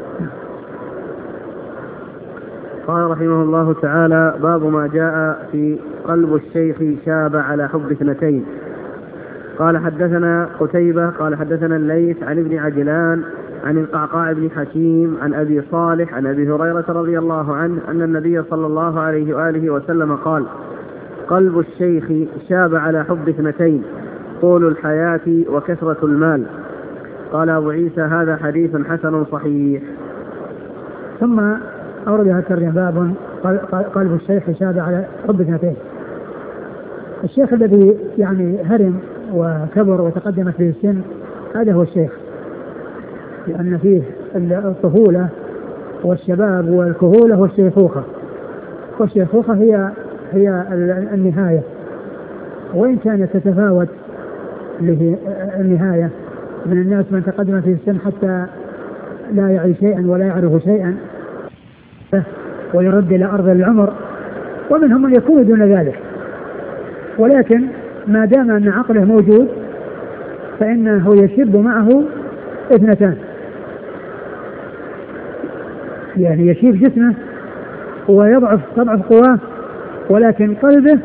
قال رحمه الله تعالى: باب ما جاء في قلب الشيخ شاب على حب اثنتين. قال: حدثنا قتيبة قال: حدثنا الليث عن ابن عجلان عن القعقاع بن حكيم عن أبي صالح عن أبي هريرة رضي الله عنه أن النبي صلى الله عليه وآله وسلم قال: قلب الشيخ شاب على حب اثنتين، طول الحياة وكثرة المال. قال أبو عيسى: هذا حديث حسن صحيح. ثم أوردها الترجمة: باب قلب الشيخ شاب على حب اثنتين. الشيخ الذي يعني هرم وكبر وتقدمت به السن، هذا هو الشيخ، لأن فيه الطفولة والشباب والكهولة والشيخوخة، والشيخوخة هي النهاية، وإن كانت تتفاوت النهاية. من الناس من تقدم في السن حتى لا يعي شيئا ولا يعرف شيئا ويرد إلى أرض العمر، ومنهم من يكون دون ذلك، ولكن ما دام أن عقله موجود فإنه يشب معه اثنتان، يعني يشيب جسمه ويضعف قواه، ولكن قلبه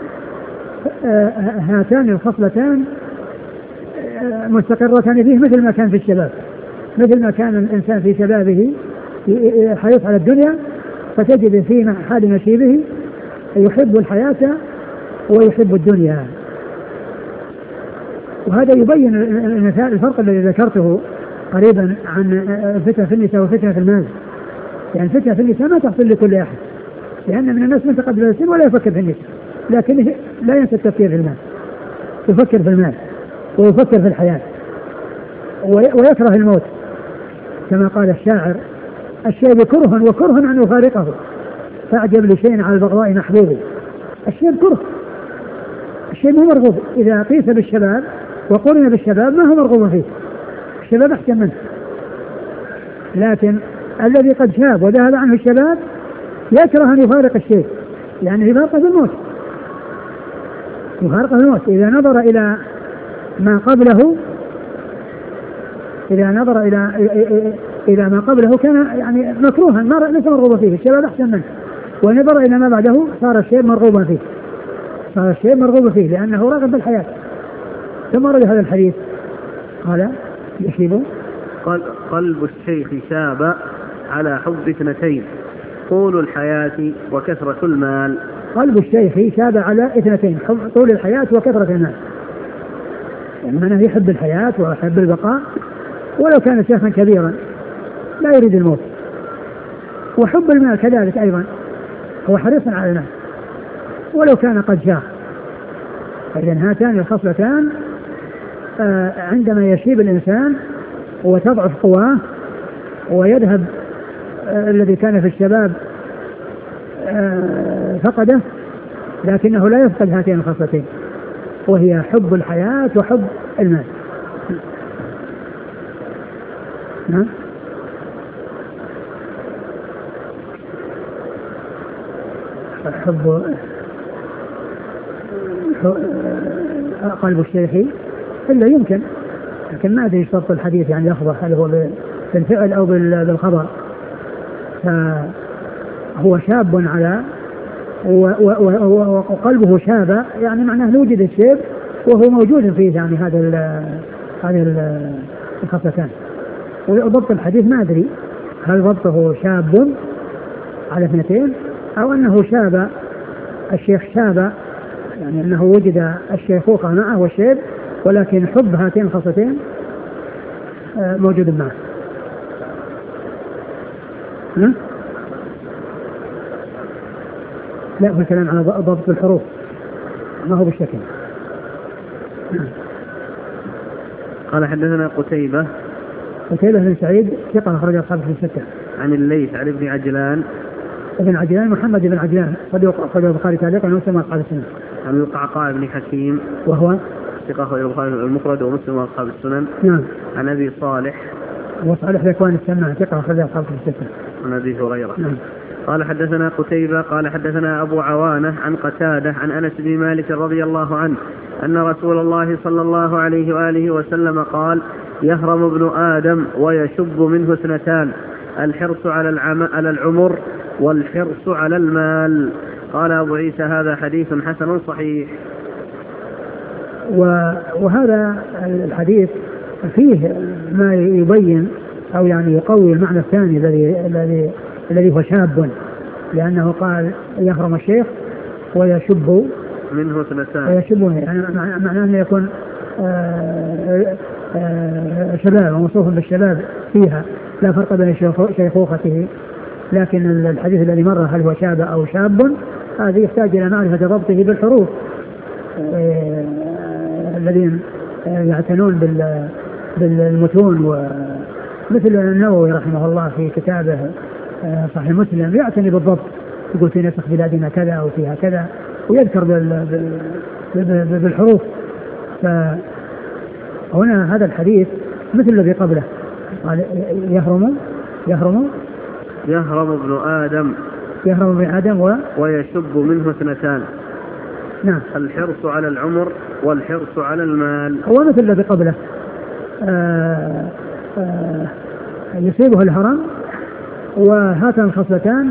هاتان الخصلتان مستقرتان فيه، مثل ما كان في الشباب، مثل ما كان الإنسان في شبابه حريص على الدنيا، فتجد في حال نشيبه يحب الحياة ويحب الدنيا. وهذا يبين الفرق الذي ذكرته قريبا عن فتنة في النساء وفتنة في المال. يعني فتنة في النساء ما تحصل لكل أحد، لأن من الناس من تقدم السن ولا يفكر في النساء، لكن لا ينسى التفكير في المال، يفكر في المال ويفكر في الحياة ويكره الموت، كما قال الشاعر: الشيب كره وكره أن يفارقه، فأعجب لشيء على البغضاء محبوب. الشيب كره، الشيء مو مرغوب، إذا قيس بالشباب وقرن بالشباب ما هو مرغوب فيه، الشباب أحسن منه، لكن الذي قد شاب وذهب عنه الشباب يكره أن يفارق الشيء، يعني يفارقه بالموت، يفارقه بالموت. إذا نظر إلى ما قبله، إذا نظر إلى ما قبله كان يعني مكروها، ليس مرغوبا فيه، الشباب أحسن منه، ونظر إلى ما بعده صار الشيء مرغوبا فيه، صار الشيء مرغوب فيه لأنه راغب بالحياة. ثم رد هذا الحديث قال: يشيب قلب الشيخ شاب على حب اثنتين، طول الحياة وكثرة المال. قلب الشيخ شاب على اثنتين، طول الحياة وكثرة المال، يعني أنه يحب الحياة ويحب البقاء، ولو كان شيخا كبيرا لا يريد الموت. وحب المال كذلك أيضا، هو حريص على المال، ولو كان قد شاخ. فإذن هاتان الخصلتان عندما يشيب الإنسان وتضعف قواه ويذهب الذي كان في الشباب فقده، لكنه لا يفقد هاتين الخصلتين، وهي حب الحياة وحب المال. حب قلب الشيخ إلا يمكن، لكن ما أدري شرط الحديث يعني يخضع هل هو بالفعل أو بالخبر. فهو شاب على وقلبه شاب، يعني معناه نوجد الشيب وهو موجود فيه يعني هذه الخصلتان. وضبط الحديث ما أدري هل ضبطه شاب على اثنتين أو أنه شاب الشيخ شاب، يعني أنه وجد الشيخوخة معه والشيب، ولكن حب هاتين الخصلتين موجود معه. لا، هو الكلام على ضبط الحروف ما هو بالشكل. قال حدثنا قتيبة بن سعيد ثقة أخرج أصحابه في الستة. عن الليث عن ابن عجلان محمد بن عجلان صدوق أخرج البخاري تعليقا ومسلم أصحاب السنن. عن القعقاع بن حكيم وهو ثقة أخرج البخاري المفرد ومسلم وأصحاب السنن. نعم. عن أبي صالح وصالح ذكوان السماع ثقة أخرج أصحابه في الستة. عن أبي هريرة. نعم. قال حدثنا قتيبة قال حدثنا أبو عوانة عن قتادة عن أنس بن مالك رضي الله عنه أن رسول الله صلى الله عليه وآله وسلم قال: يهرم ابن آدم ويشب منه اثنتان: الحرص على العمر والحرص على المال. قال أبو عيسى: هذا حديث حسن صحيح. وهذا الحديث فيه ما يبين أو يعني يقوي المعنى الثاني الذي هو شاب، لأنه قال يهرم الشيخ ويشب منه اثنتان، ويشب يعني معناه أنه يكون شباب وموصوف بالشباب فيها، لا فرق بين شيخوخته. لكن الحديث الذي مر هل هو شاب أو شاب، هذا يحتاج إلى معرفة ضبطه بالحروف. الذين يعتنون بالمتون ومثل النووي رحمه الله في كتابه صحيح مسلم يعتني بالضبط، يقول في نسخ بلادنا كذا أو فيها كذا، ويذكر بالحروف. فهنا هذا الحديث مثل الذي قبله قال يهرم ابن آدم ويشب منه اثنتان. نعم. الحرص على العمر والحرص على المال. هو مثل الذي قبله يصيبه الهرم، وهاتان الخصلتان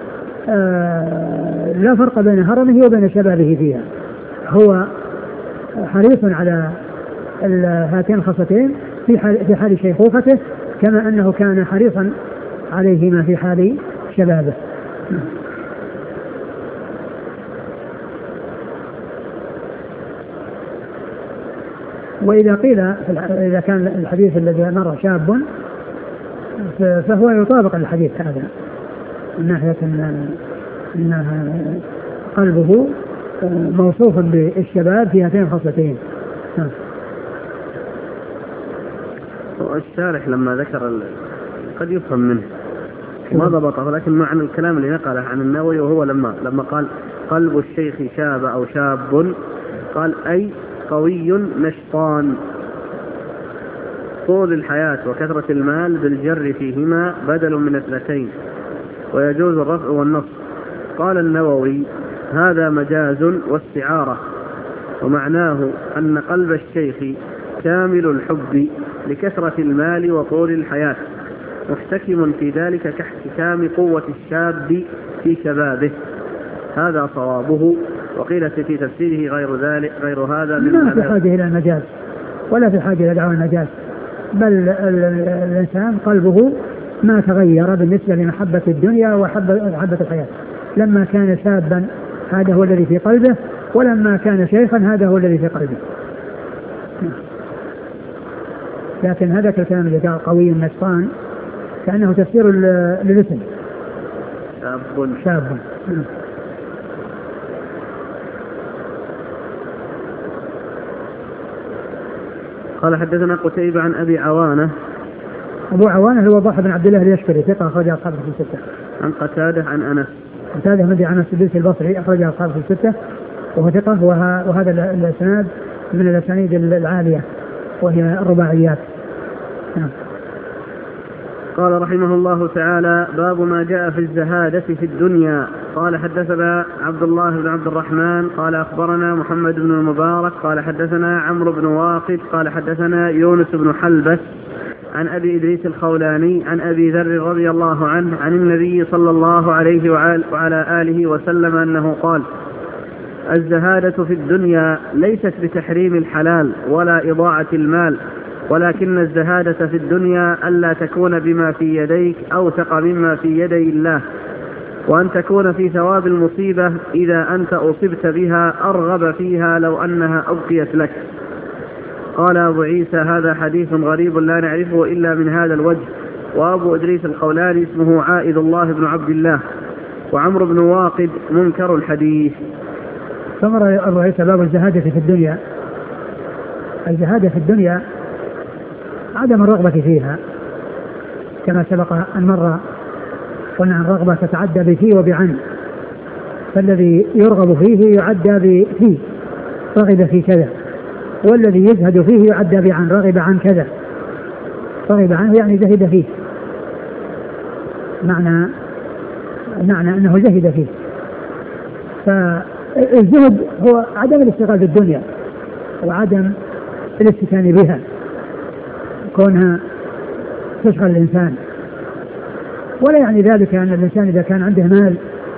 لا فرق بين هرمه وبين شبابه فيها. هو حريص على هاتين الخصلتين في حال شيخوخته، كما أنه كان حريصا عليهما في حال شبابه. وإذا قيل إذا كان الحديث الذي مر شاب فهو يطابق الحديث هذا من ناحية أن قلبه موصوف بالشباب في هاتين الخصلتين. الشارح لما ذكر قد يفهم منه ما ضبطه، لكن معنى الكلام اللي نقله عن النووي وهو لما قال قلب الشيخ شاب أو شاب، قال أي قوي نشطان، طول الحياة وكثرة المال بالجر فيهما بدل من اثنتين، ويجوز الرفع والنصب. قال النووي: هذا مجاز واستعارة، ومعناه أن قلب الشيخ كامل الحب لكثرة المال وطول الحياة، محتكم في ذلك كاحتكام قوة الشاب في شبابه. هذا صوابه. وقيل في تفسيره غير هذا من ما في حاجة إلى المجاز ولا في حاجة إلى دعوى المجاز، بل الإنسان قلبه ما تغير بالنسبة لمحبة الدنيا ومحبة الحياة. لما كان شابا هذا هو الذي في قلبه، ولما كان شيخا هذا هو الذي في قلبه. لكن هذا الكلام اللي قال قوي النشطان كأنه تفسير للاسم شاب. قال حدثنا قتيبة عن أبي عوانة. أبو عوانة هو وضاح بن عبد الله اليشكري ثقة أخرج أصحابه في الستة. عن قتادة عن أنس. قتادة بن أنس الدوسي البصري أخرج أصحابه في الستة وهو ثقة، وهذا الإسناد من الأسانيد العالية وهي الرباعيات. قال رحمه الله تعالى: باب ما جاء في الزهادة في الدنيا. قال حدثنا عبد الله بن عبد الرحمن قال أخبرنا محمد بن المبارك قال حدثنا عمرو بن واقد قال حدثنا يونس بن حلبس عن أبي إدريس الخولاني عن أبي ذر رضي الله عنه عن النبي صلى الله عليه وعلى آله وسلم أنه قال: الزهادة في الدنيا ليست بتحريم الحلال ولا إضاعة المال، ولكن الزهادة في الدنيا ألا تكون بما في يديك أوثق مما في يدي الله، وأن تكون في ثواب المصيبة إذا أنت أصبت بها أرغب فيها لو أنها أبقيت لك. قال أبو عيسى: هذا حديث غريب لا نعرفه إلا من هذا الوجه. وأبو إدريس الخولاني اسمه عائد الله بن عبد الله، وعمرو بن واقد منكر الحديث. ثم أبو عيسى باب الزهادة في الدنيا. الزهادة في الدنيا عدم الرغبة فيها، كما سبق أن مر قلنا عن الرغبة تتعدى بفي وبعن، فالذي يرغب فيه يعدى بفي، رغب في كذا، والذي يزهد فيه يعدى بعن، رغب عن كذا، رغب عنه يعني زهد فيه، معنى أنه زهد فيه. فالزهد هو عدم الاشتغال بالدنيا وعدم الاستكان بها، كونها تشغل الإنسان. ولا يعني ذلك أن الإنسان إذا كان عنده مال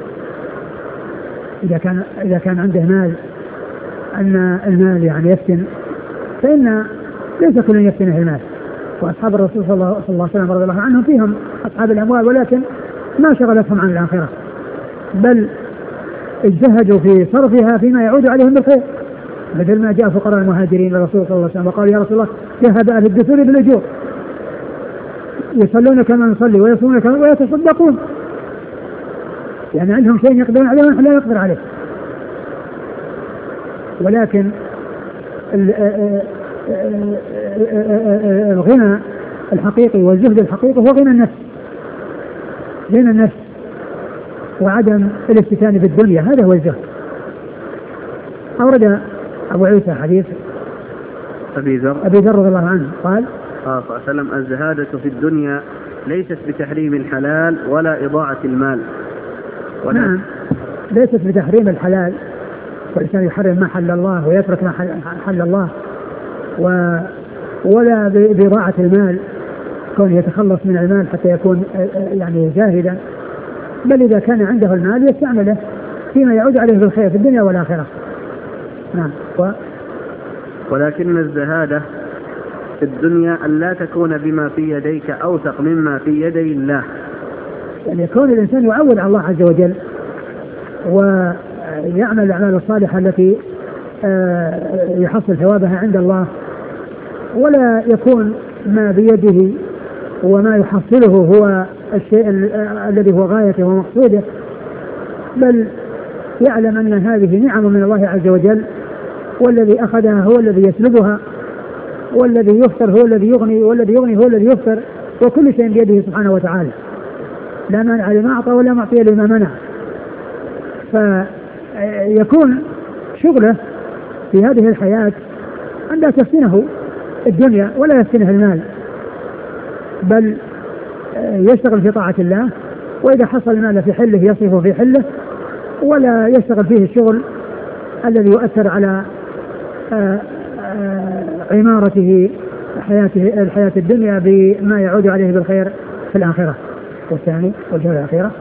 إذا كان عنده مال أن المال يعني يفتن، فإن ليس كل يفتنه المال. وأصحاب الرسول صلى الله عليه وسلم رضي الله عنهم فيهم أصحاب الأموال ولكن ما شغلتهم عن الآخرة، بل اجتهدوا في صرفها فيما يعود عليهم بالخير، مثل ما جاء فقراء المهاجرين للرسول صلى الله عليه وسلم وقالوا: يا رسول الله ذهب أهل الدثور بالأجور، يصلون كما نصلي ويصومون كما ويتصدقون، يعني عندهم شيء يقدرون عليه ونحن لا نقدر عليه. ولكن الغنى الحقيقي والزهد الحقيقي هو غنى النفس وعدم الافتتان بالدنيا، هذا هو الزهد. أورد أبو عيسى حديث أبي ذر رضي الله عنه قال: صلى الله عليه وسلم: الزهادة في الدنيا ليست بتحريم الحلال ولا إضاعة المال. نعم، ليست بتحريم الحلال، والإنسان يحرم ما حل الله ويترك ما حل الله، ولا بإضاعة المال، كون يتخلص من المال حتى يكون يعني زاهدا، بل إذا كان عنده المال يستعمله فيما يعود عليه بالخير في الدنيا والآخرة. نعم. ولكن الزهادة في الدنيا ألا تكون بما في يديك أوثق مما في يدي الله، يعني يكون الإنسان يعود على الله عز وجل ويعمل الأعمال الصالحة التي يحصل ثوابها عند الله، ولا يكون ما بيده وما يحصله هو الشيء الذي هو غايته ومقصوده، بل يعلم أن هذه نعم من الله عز وجل، والذي أخذها هو الذي يسلبها، والذي يفطر هو الذي يغني، والذي يغني هو الذي يفطر، وكل شيء بيده سبحانه وتعالى، لا مانع لما أعطى ولا معطي لما منع. فيكون شغله في هذه الحياة أن لا تفتنه الدنيا ولا يفتنه المال، بل يشتغل في طاعة الله، وإذا حصل المال في حله يصرفه في حله، ولا يشتغل فيه الشغل الذي يؤثر على عمارته الحياة الدنيا بما يعود عليه بالخير في الآخرة. والثاني والجهة الأخيرة: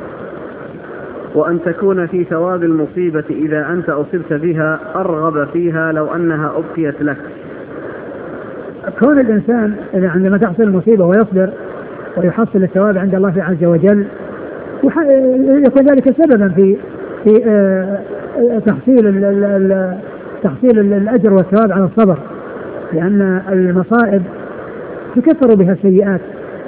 وأن تكون في ثواب المصيبة إذا أنت أصبت بها أرغب فيها لو أنها أبقيت لك. كون الإنسان عندما تحصل المصيبة ويصبر ويحصل الثواب عند الله عز وجل، يكون ذلك سببا في تحصيل الأجر والثواب على الصبر، لأن المصائب تكثر بها السيئات،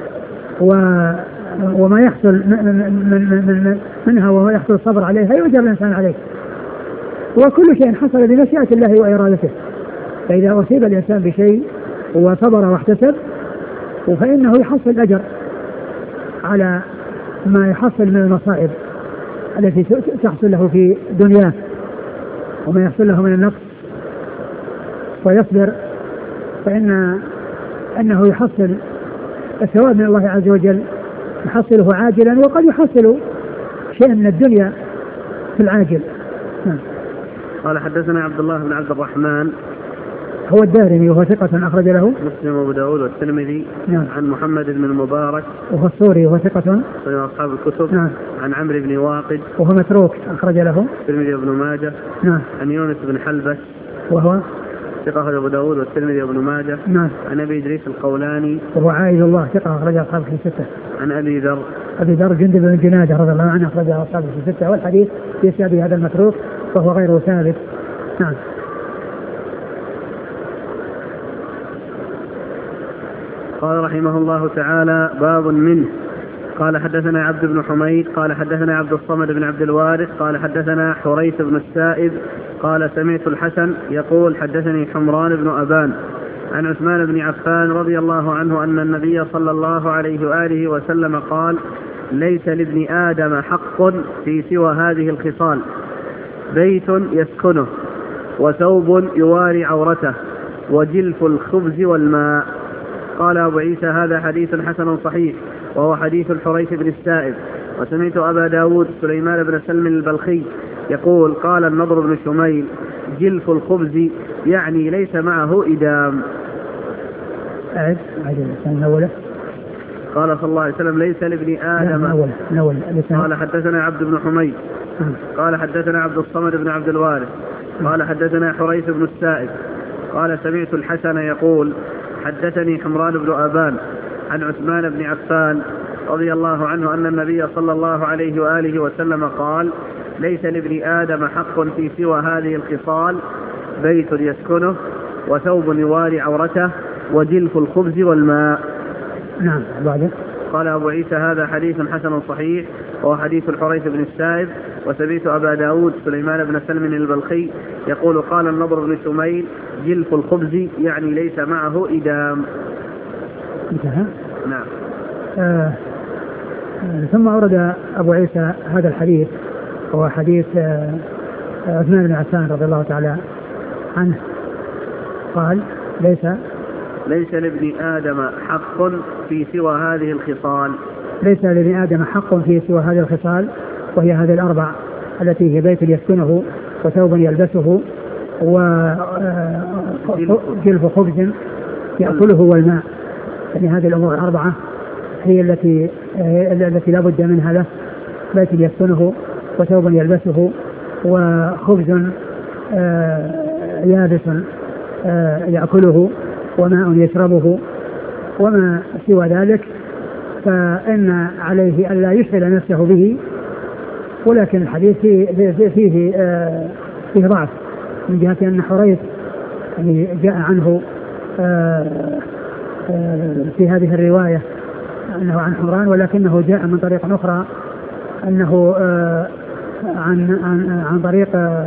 وما يحصل منها وما يحصل الصبر عليها يؤجر الإنسان عليه، وكل شيء حصل بمشيئة الله وإرادته. فإذا أصيب الإنسان بشيء وصبر واحتسب فإنه يحصل أجر على ما يحصل من المصائب التي تحصل له في دنياه وما يحصل له من النقص، ويصبر فإنه يحصل الثواب من الله عز وجل، يحصله عاجلا وقد يحصل شيء من الدنيا في العاجل. قال حدثنا عبد الله بن عبد الرحمن هو الدارمي وهو ثقة أخرج له مسلم وأبو داود والترمذي. نعم. عن محمد بن المبارك وهو السوري وهو ثقة من أصحاب الكتب. نعم. عن عمرو بن واقد وهو متروك أخرج له الترمذي وابن ماجه. نعم. عن يونس بن حلبس وهو ثقة أخرج أبو داود والترمذي وابن ماجه. نعم. عن أبي إدريس القولاني وهو عائد الله ثقة أخرج أصحابه في الستة. عن أبي ذر جندب بن جنادة رضي الله عنه أخرج أصحابه في الستة، والحديث في سبب هذا المتروك وهو غير ثابت. نعم. قال رحمه الله تعالى: باب منه. قال حدثنا عبد بن حميد قال حدثنا عبد الصمد بن عبد الوارث قال حدثنا حريث بن السائب قال سمعت الحسن يقول حدثني حمران بن أبان عن عثمان بن عفان رضي الله عنه أن النبي صلى الله عليه وآله وسلم قال: ليس لابن آدم حق في سوى هذه الخصال: بيت يسكنه، وثوب يواري عورته، وجلف الخبز والماء. قال أبو عيسى: هذا حديث حسن صحيح، وهو حديث الحريث بن السائب. وسمعت أبا داود سليمان بن سلم البلخي يقول: قال النضر بن شميل: جلف الخبز يعني ليس معه إدام. قال صلى الله عليه وسلم: ليس لابن آدم. قال حدثنا عبد بن حميد قال حدثنا عبد الصمد بن عبد الوارث قال حدثنا حريث بن السائب قال سمعت الحسن يقول حدثني حمران بن أبان عن عثمان بن عفان رضي الله عنه أن النبي صلى الله عليه وآله وسلم قال: ليس لابن آدم حق في سوى هذه الخصال: بيت يسكنه، وثوب يواري عورته، وجلف الخبز والماء. نعم. قال أبو عيسى: هذا حديث حسن صحيح، وهو حديث الحريث بن السائب. وسمعت أبا داود سليمان بن سلم البلخي يقول: قال النضر بن شميل: جلف الخبز يعني ليس معه إدام. انتهى. نعم. ثم أورد أبو عيسى هذا الحديث، وهو حديث عثمان بن عفان رضي الله تعالى عنه قال: ليس لابن آدم حق في سوى هذه الخصال. ليس لابن آدم حق في سوى هذه الخصال، وهي هذه الأربع التي هي بيت يسكنه، وثوب يلبسه، وجلف خبز يأكله، والماء. يعني هذه الأمور الأربعة هي التي لا بد منها له: بيت يسكنه، وثوب يلبسه، وخبز يابس يأكله، وماء يشربه. وما سوى ذلك فإن عليه ألا يشغل نفسه به. ولكن الحديث فيه ضعف من جهة أن حريث يعني جاء عنه في هذه الرواية أنه عن حمران، ولكنه جاء من طريق أخرى أنه عن طريق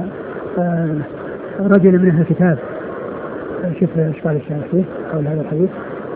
رجل من أهل الكتاب. شوف إشكال الشارح فيه قول هذا الحديث.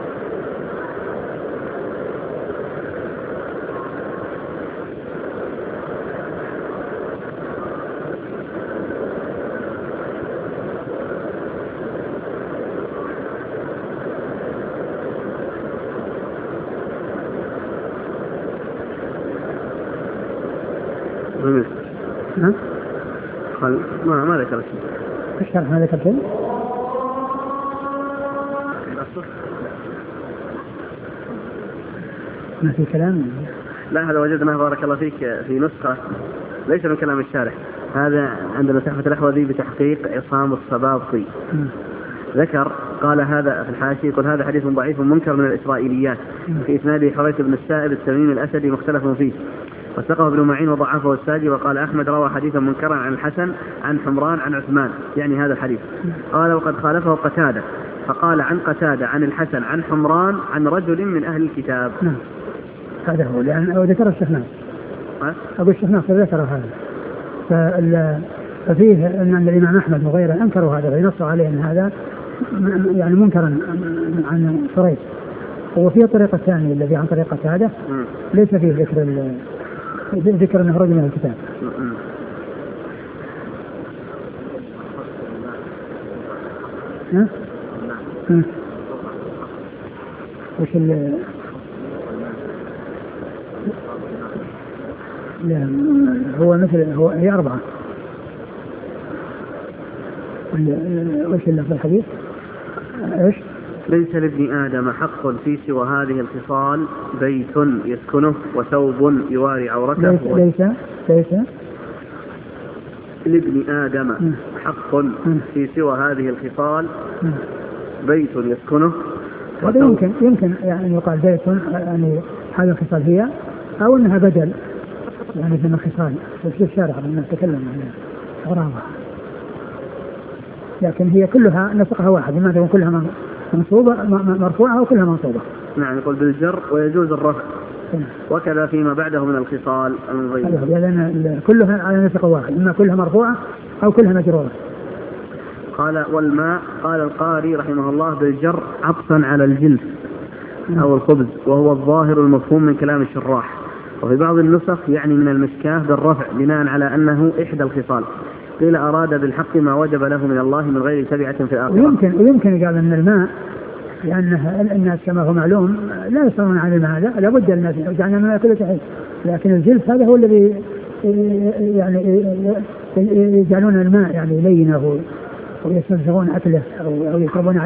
قال ما ذكر شيء. الشرح ما ذكر شيء. ما في كلام. لا، هذا وجدناه بارك الله فيك في نسخة ليس من كلام الشارح، هذا عندنا تحفة الأحوذي بتحقيق عصام الصبابطي. ذكر قال هذا في الحاشية: يقول هذا حديث ضعيف منكر من الإسرائيليات، في إسناده حريث بن السائب التميمي الأسدي مختلف فيه، وثقه ابن معين وضعفه الساجي. وقال أحمد: روى حديثا منكرا عن الحسن عن حمران عن عثمان، يعني هذا الحديث. قال: وقد خالفه قتادة، فقال عن قتادة عن الحسن عن حمران عن رجل من أهل الكتاب. هذا هو، لأن ذكر الشيخ ناصر. أبو الشيخ ناصر ذكر هذا. ففيه أن الإمام أحمد وغيره أنكروا هذا، فينصوا عليه أن هذا يعني منكرا عن شريح. وفي الطريقة الثانية الذي عن طريقة هذا ليس فيه ذكر أنه رجل من الكتاب. وش لا هو مثل هي 4. وش اللي في الحديث؟ ايش؟ ليس لابن آدم حق في سوى هذه الخصال: بيت يسكنه، وثوب يواري عورته. ليس لابن آدم حق في سوى هذه الخصال: بيت يسكنه. هذا يمكن يعني يقال بيت يعني هذه الخصال هي، أو أنها بدل يعني من الخصال في الشارع لما نتكلم عن غرامة، لكن هي كلها نسقها واحد، ما تكون كلها منصوبة مرفوعة وكلها منصوبة. نعم، يقول بالجر ويجوز الرفع. وكذا فيما بعده من الخصال المضيفة، لأن كلها على نسق واحد، إما كلها مرفوعة أو كلها مجرورة. قال والماء، قال القاري رحمه الله بالجر عطفا على الجلف أو الخبز، وهو الظاهر المفهوم من كلام الشراح. وفي بعض النسخ يعني من المشكاه بالرفع بناء على أنه إحدى الخصال. قيل أراد بالحق ما وجب له من الله من غير تبعة في الآخرة. ويمكن قال أن الماء لأن الناس كما هو معلوم لا يصلون عن الماء، لابد الناس يجعلون الماء كله تحيل، لكن الجلف هذا هو الذي يعني يجعلون الماء يعني لينه ويستنزغون أكله أو يشربون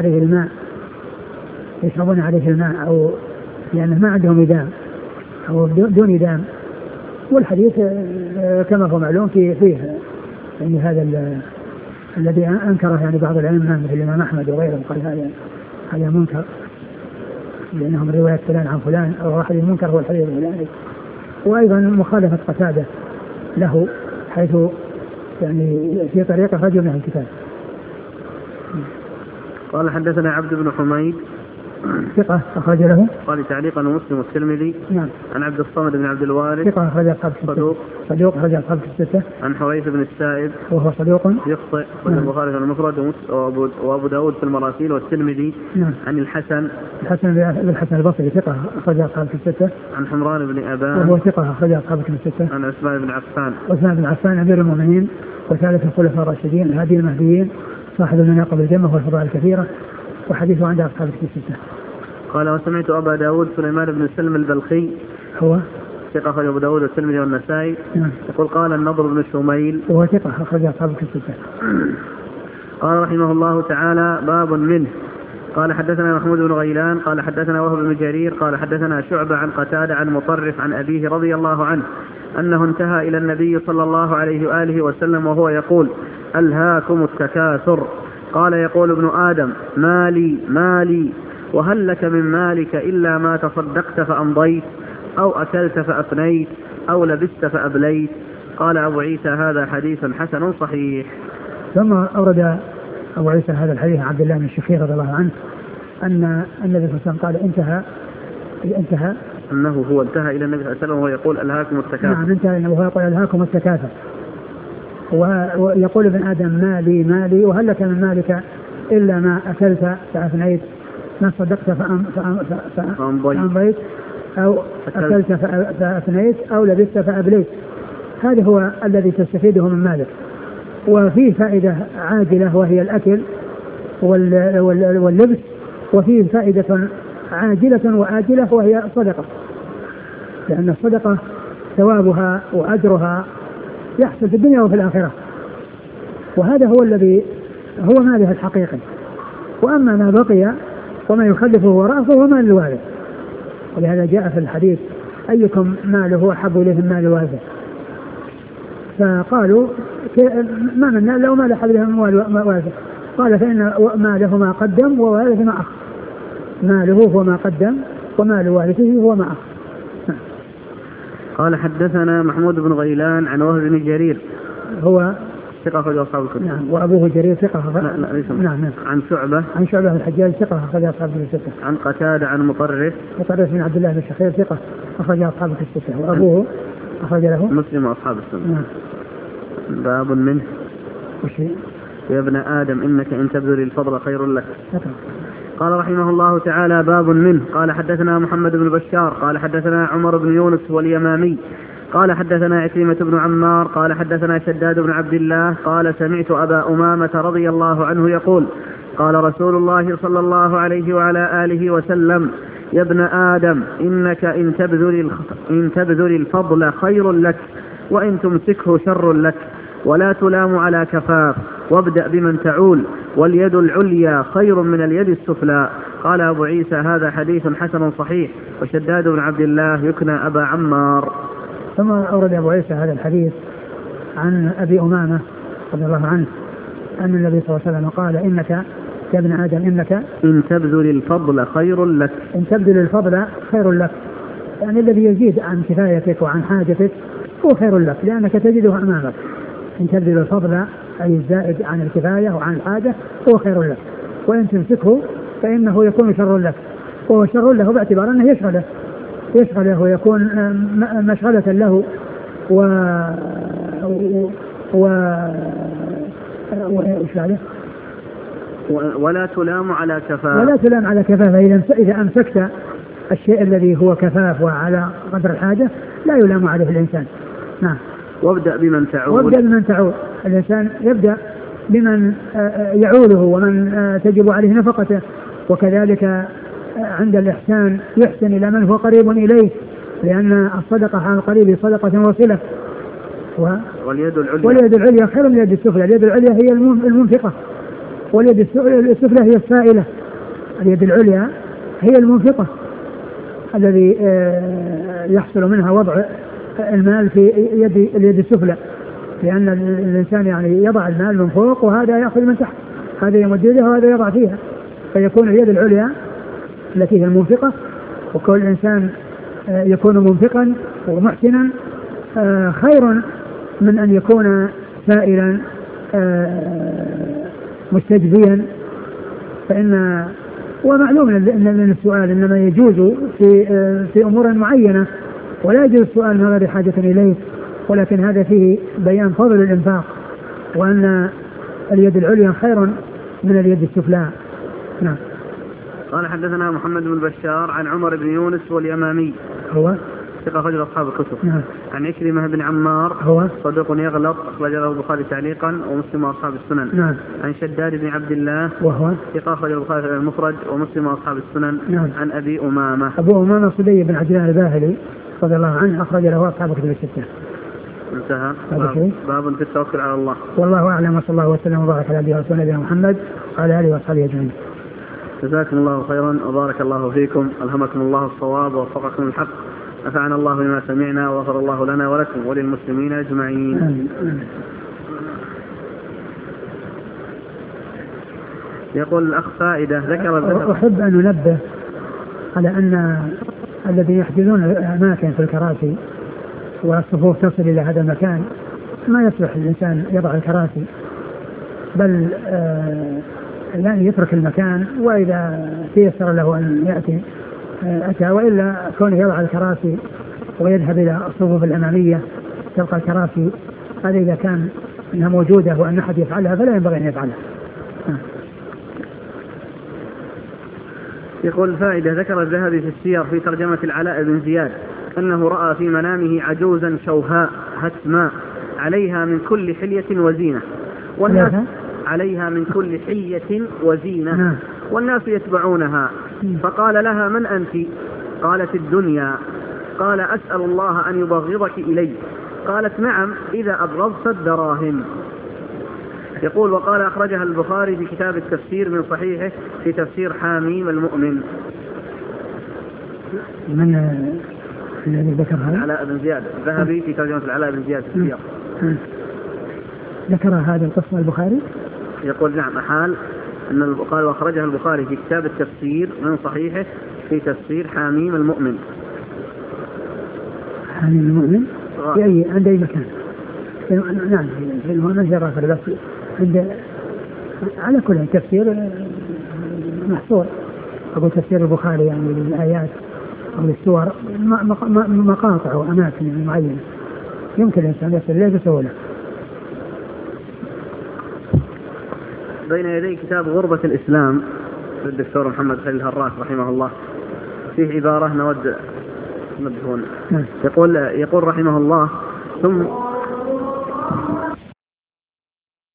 عليه الماء أو لأنه ما عندهم إدام أو دون إدام. والحديث كما هو معلوم فيه يعني هذا الذي أنكره يعني بعض العلماء مثل الإمام أحمد وغيره، قال هذا منكر لأنهم رواية فلان عن فلان، أو واحد المنكر هو الحديث الفلاني. وأيضا مخالفة قتادة له حيث يعني في طريقة رجل من الكتاب. قال حدثنا عبد بن حميد ثقة أخرج له. قال تعليقا مسلم والترمذي. نعم. عن عبد الصمد بن عبد الوارث ثقة أخرج أصحاب الستة. صدوق أخرج أصحاب الستة. عن حويث بن السائب وهو صدوق يخطئ، والبخاري في المفرد وأبو داود في المراسيل والترمذي. نعم. عن الحسن بن الحسن البصري ثقة أخرج أصحاب الستة. عن حمران بن أبان وهو ثقة أخرج أصحاب الستة. عن عثمان بن عفان أمير المؤمنين وثالث الخلفاء الراشدين الهادي المهديين صاحب المناقب الجمة والفضائل الكثيرة، وحديثه عند أصحاب الستة. قال وسمعت أبا داود سليمان بن سلم البلخي هو ثقة أخرج أبو داود والترمذي والنسائي. يقول قال النضر بن شميل وهو ثقة أخرج أصحاب الستة. قال رحمه الله تعالى باب منه. قال حدثنا محمود بن غيلان قال حدثنا وهب بن جرير قال حدثنا شعبة عن قتادة عن مطرف عن أبيه رضي الله عنه أنه انتهى إلى النبي صلى الله عليه وآله وسلم وهو يقول: ألهاكم التكاثر. قال يقول ابن آدم: مالي وهل لك من مالك إلا ما تصدقت فأمضيت، أو أكلت فأفنيت، أو لبست فأبليت. قال أبو عيسى: هذا حديث حسن صحيح. ثم أورد أبو عيسى هذا الحديث عن عبد الله بن الشخير رضي الله عنه أن النبي صلى الله عليه وسلم قال انتهى أنه هو انتهى إلى النبي صلى الله عليه وسلم وهو يقول: ألهاكم التكاثر. نعم، انتهى أنه هو يقول: ألهاكم التكاثر. ويقول ابن آدم: مالي وهل لك من مالك إلا ما أكلت فأفنيت، ما صدقت فأمضيت، أو أكلت فأفنيت، أو لبست فأبليت. هذا هو الذي تستفيده من مالك. وفيه فائدة عاجلة وهي الأكل واللبس، وفيه فائدة عاجلة وآجلة وهي الصدقة، لأن الصدقة ثوابها وأجرها يحصل في الدنيا وفي الآخرة، وهذا هو الذي هو ماله الحقيقي. وأما ما بقي وما يخلفه وراءه فهو مال الوارث. ولهذا جاء في الحديث: أيكم ماله أحب إليه من مال الوارث؟ فقالوا: ما منا لو مال أحد إليه من مال وارثه. قال: فإن ماله ما قدم ووارثه ما أخر. ماله هو ما قدم ومال وارثه هو ما أخر. قال حدثنا محمود بن غيلان عن وهب بن جرير هو ثقة أخرج أصحاب الكتب. نعم. وأبوه جرير ثقة. نعم. عن شعبة الحجاج ثقة أخرج أصحاب الستة. عن قتادة عن مطرف بن عبد الله بن الشخير ثقة أخرج أصحاب الستة. وأبوه أخرج له مسلم وأصحاب السنة. نعم. باب منه. يا ابن آدم إنك إن تبذل الفضل خير لك. قال رحمه الله تعالى: باب منه. قال حدثنا محمد بن بشار قال حدثنا عمر بن يونس واليمامي قال حدثنا عكرمة بن عمار قال حدثنا شداد بن عبد الله قال سمعت أبا أمامة رضي الله عنه يقول: قال رسول الله صلى الله عليه وعلى آله وسلم: يا ابن آدم إنك إن تبذل الفضل خير لك وإن تمسكه شر لك، ولا تلام على كفاف، وابدأ بمن تعول، واليد العليا خير من اليد السفلى. قال أبو عيسى: هذا حديث حسن صحيح. وشداد بن عبد الله يكنى أبا عمار. ثم أورد أبو عيسى هذا الحديث عن أبي أمامة رضي الله عنه أن النبي صلى الله عليه وسلم قال: إنك يا ابن آدم إنك إن تبذل الفضل خير لك. إن تبذل الفضل خير لك، يعني الذي يزيد عن كفايتك وعن حاجتك هو خير لك لأنك تجده أمامك. إن تبذل الفضل أي الزائد عن الكفاية وعن الحاجة هو خير لك، وإن تمسكه فإنه يكون شر لك، وهو شر له باعتبار أنه يشغله ويكون مشغلة له ولا تلام على كفاف. ولا تلام على كفاف، إذا أمسكت الشيء الذي هو كفاف وعلى قدر الحاجة لا يلام عليه الإنسان. نعم. وابدأ بمن تعول. الإنسان يبدأ بمن يعوله ومن تجب عليه نفقته، وكذلك عند الإحسان يحسن إلى من هو قريب إليه، لأن الصدقة على القريب صدقة وصلة. واليد العليا خير من اليد السفلى. اليد العليا هي المنفقة، واليد السفلى هي السائلة. اليد العليا هي المنفقة الذي يحصل منها وضع المال في اليد السفلى، لأن الإنسان يعني يضع المال من فوق وهذا يأخذ من تحت، هذا يمد يده وهذا يضع فيها، فيكون اليد العليا التي هي المنفقة. وكل إنسان يكون منفقا ومحسنا خير من أن يكون سائلا مستجزيا. ومعلوم أن السؤال إنما يجوز في أمور معينة، ولا يجوز السؤال من غير حاجة إليه، ولكن هذا فيه بيان فضل الإنفاق، وأن اليد العليا خير من اليد السفلى. نعم. قال حدثنا محمد بن بشار عن عمر بن يونس واليمامي هو ثقة أخرج أصحاب الكتب. نعم. عن عكرمة بن عمار هو صدوق يغلط أخرج له البخاري تعليقا ومسلم وأصحاب السنن. نعم. عن شداد بن عبد الله وهو ثقة أخرج البخاري المفرد ومسلم وأصحاب السنن. نعم. عن أبي أمامة صدي بن عبد الله الباهلي رضي الله عنه أخرج له أصحاب الكتب الستة. انتهى. باب في التوكل على الله. والله أعلم، وصلى الله وسلم وبارك على عبده ورسوله نبينا محمد وعلى آله وصحبه أجمعين. جزاكم الله خيرا وبارك الله فيكم، ألهمكم الله الصواب ووفقكم الحق، نفعنا الله بما سمعنا وغفر الله لنا ولكم وللمسلمين أجمعين. يقول الأخ فائدة ذكر أحب أن ننبه على أن الذين يحجزون أماكن في الكراسي والصفوف تصل إلى هذا المكان ما يصلح الإنسان يضع الكراسي، بل يعني يترك المكان، وإذا تيسر له أن يأتي أتى، وإلا كونه يضع الكراسي ويذهب إلى الصفوف الأمامية تلقى الكراسي هذا إذا كان أنها موجودة وأن أحد يفعلها فلا ينبغي أن يفعلها. يقول الفائدة ذكر الذهبي في السير في ترجمة العلاء بن زياد أنه رأى في منامه عجوزا شوهاء هتماء عليها من كل حلية وزينة، والناس عليها من كل حلية وزينة والناس يتبعونها، فقال لها: من أنت؟ قالت: الدنيا. قال: أسأل الله أن يبغضك إلي. قالت: نعم إذا أبغضت الدراهم. يقول وقال أخرجها البخاري في كتاب التفسير من صحيحه في تفسير حاميم المؤمن. من الذي ذكر هذا؟ العلاء بن زياد الذهبي في ترجمة العلاء بن زياد في السير. ذكر هذا القسم البخاري؟ يقول نعم حال أن قال وأخرجها البخاري في كتاب التفسير من صحيحه في تفسير حاميم المؤمن. حاميم المؤمن في عند أي مكان؟ نعم في المنزل بس عند على كل تفسير محصور. أقول تفسير البخاري يعني للآيات أو للسور مقاطع وأماكن معينة يمكن الإنسان يصل إليه بسهولة. بين يدي كتاب غربة الإسلام للدكتور محمد خليل الهراس رحمه الله، فيه عبارة نود يقول رحمه الله: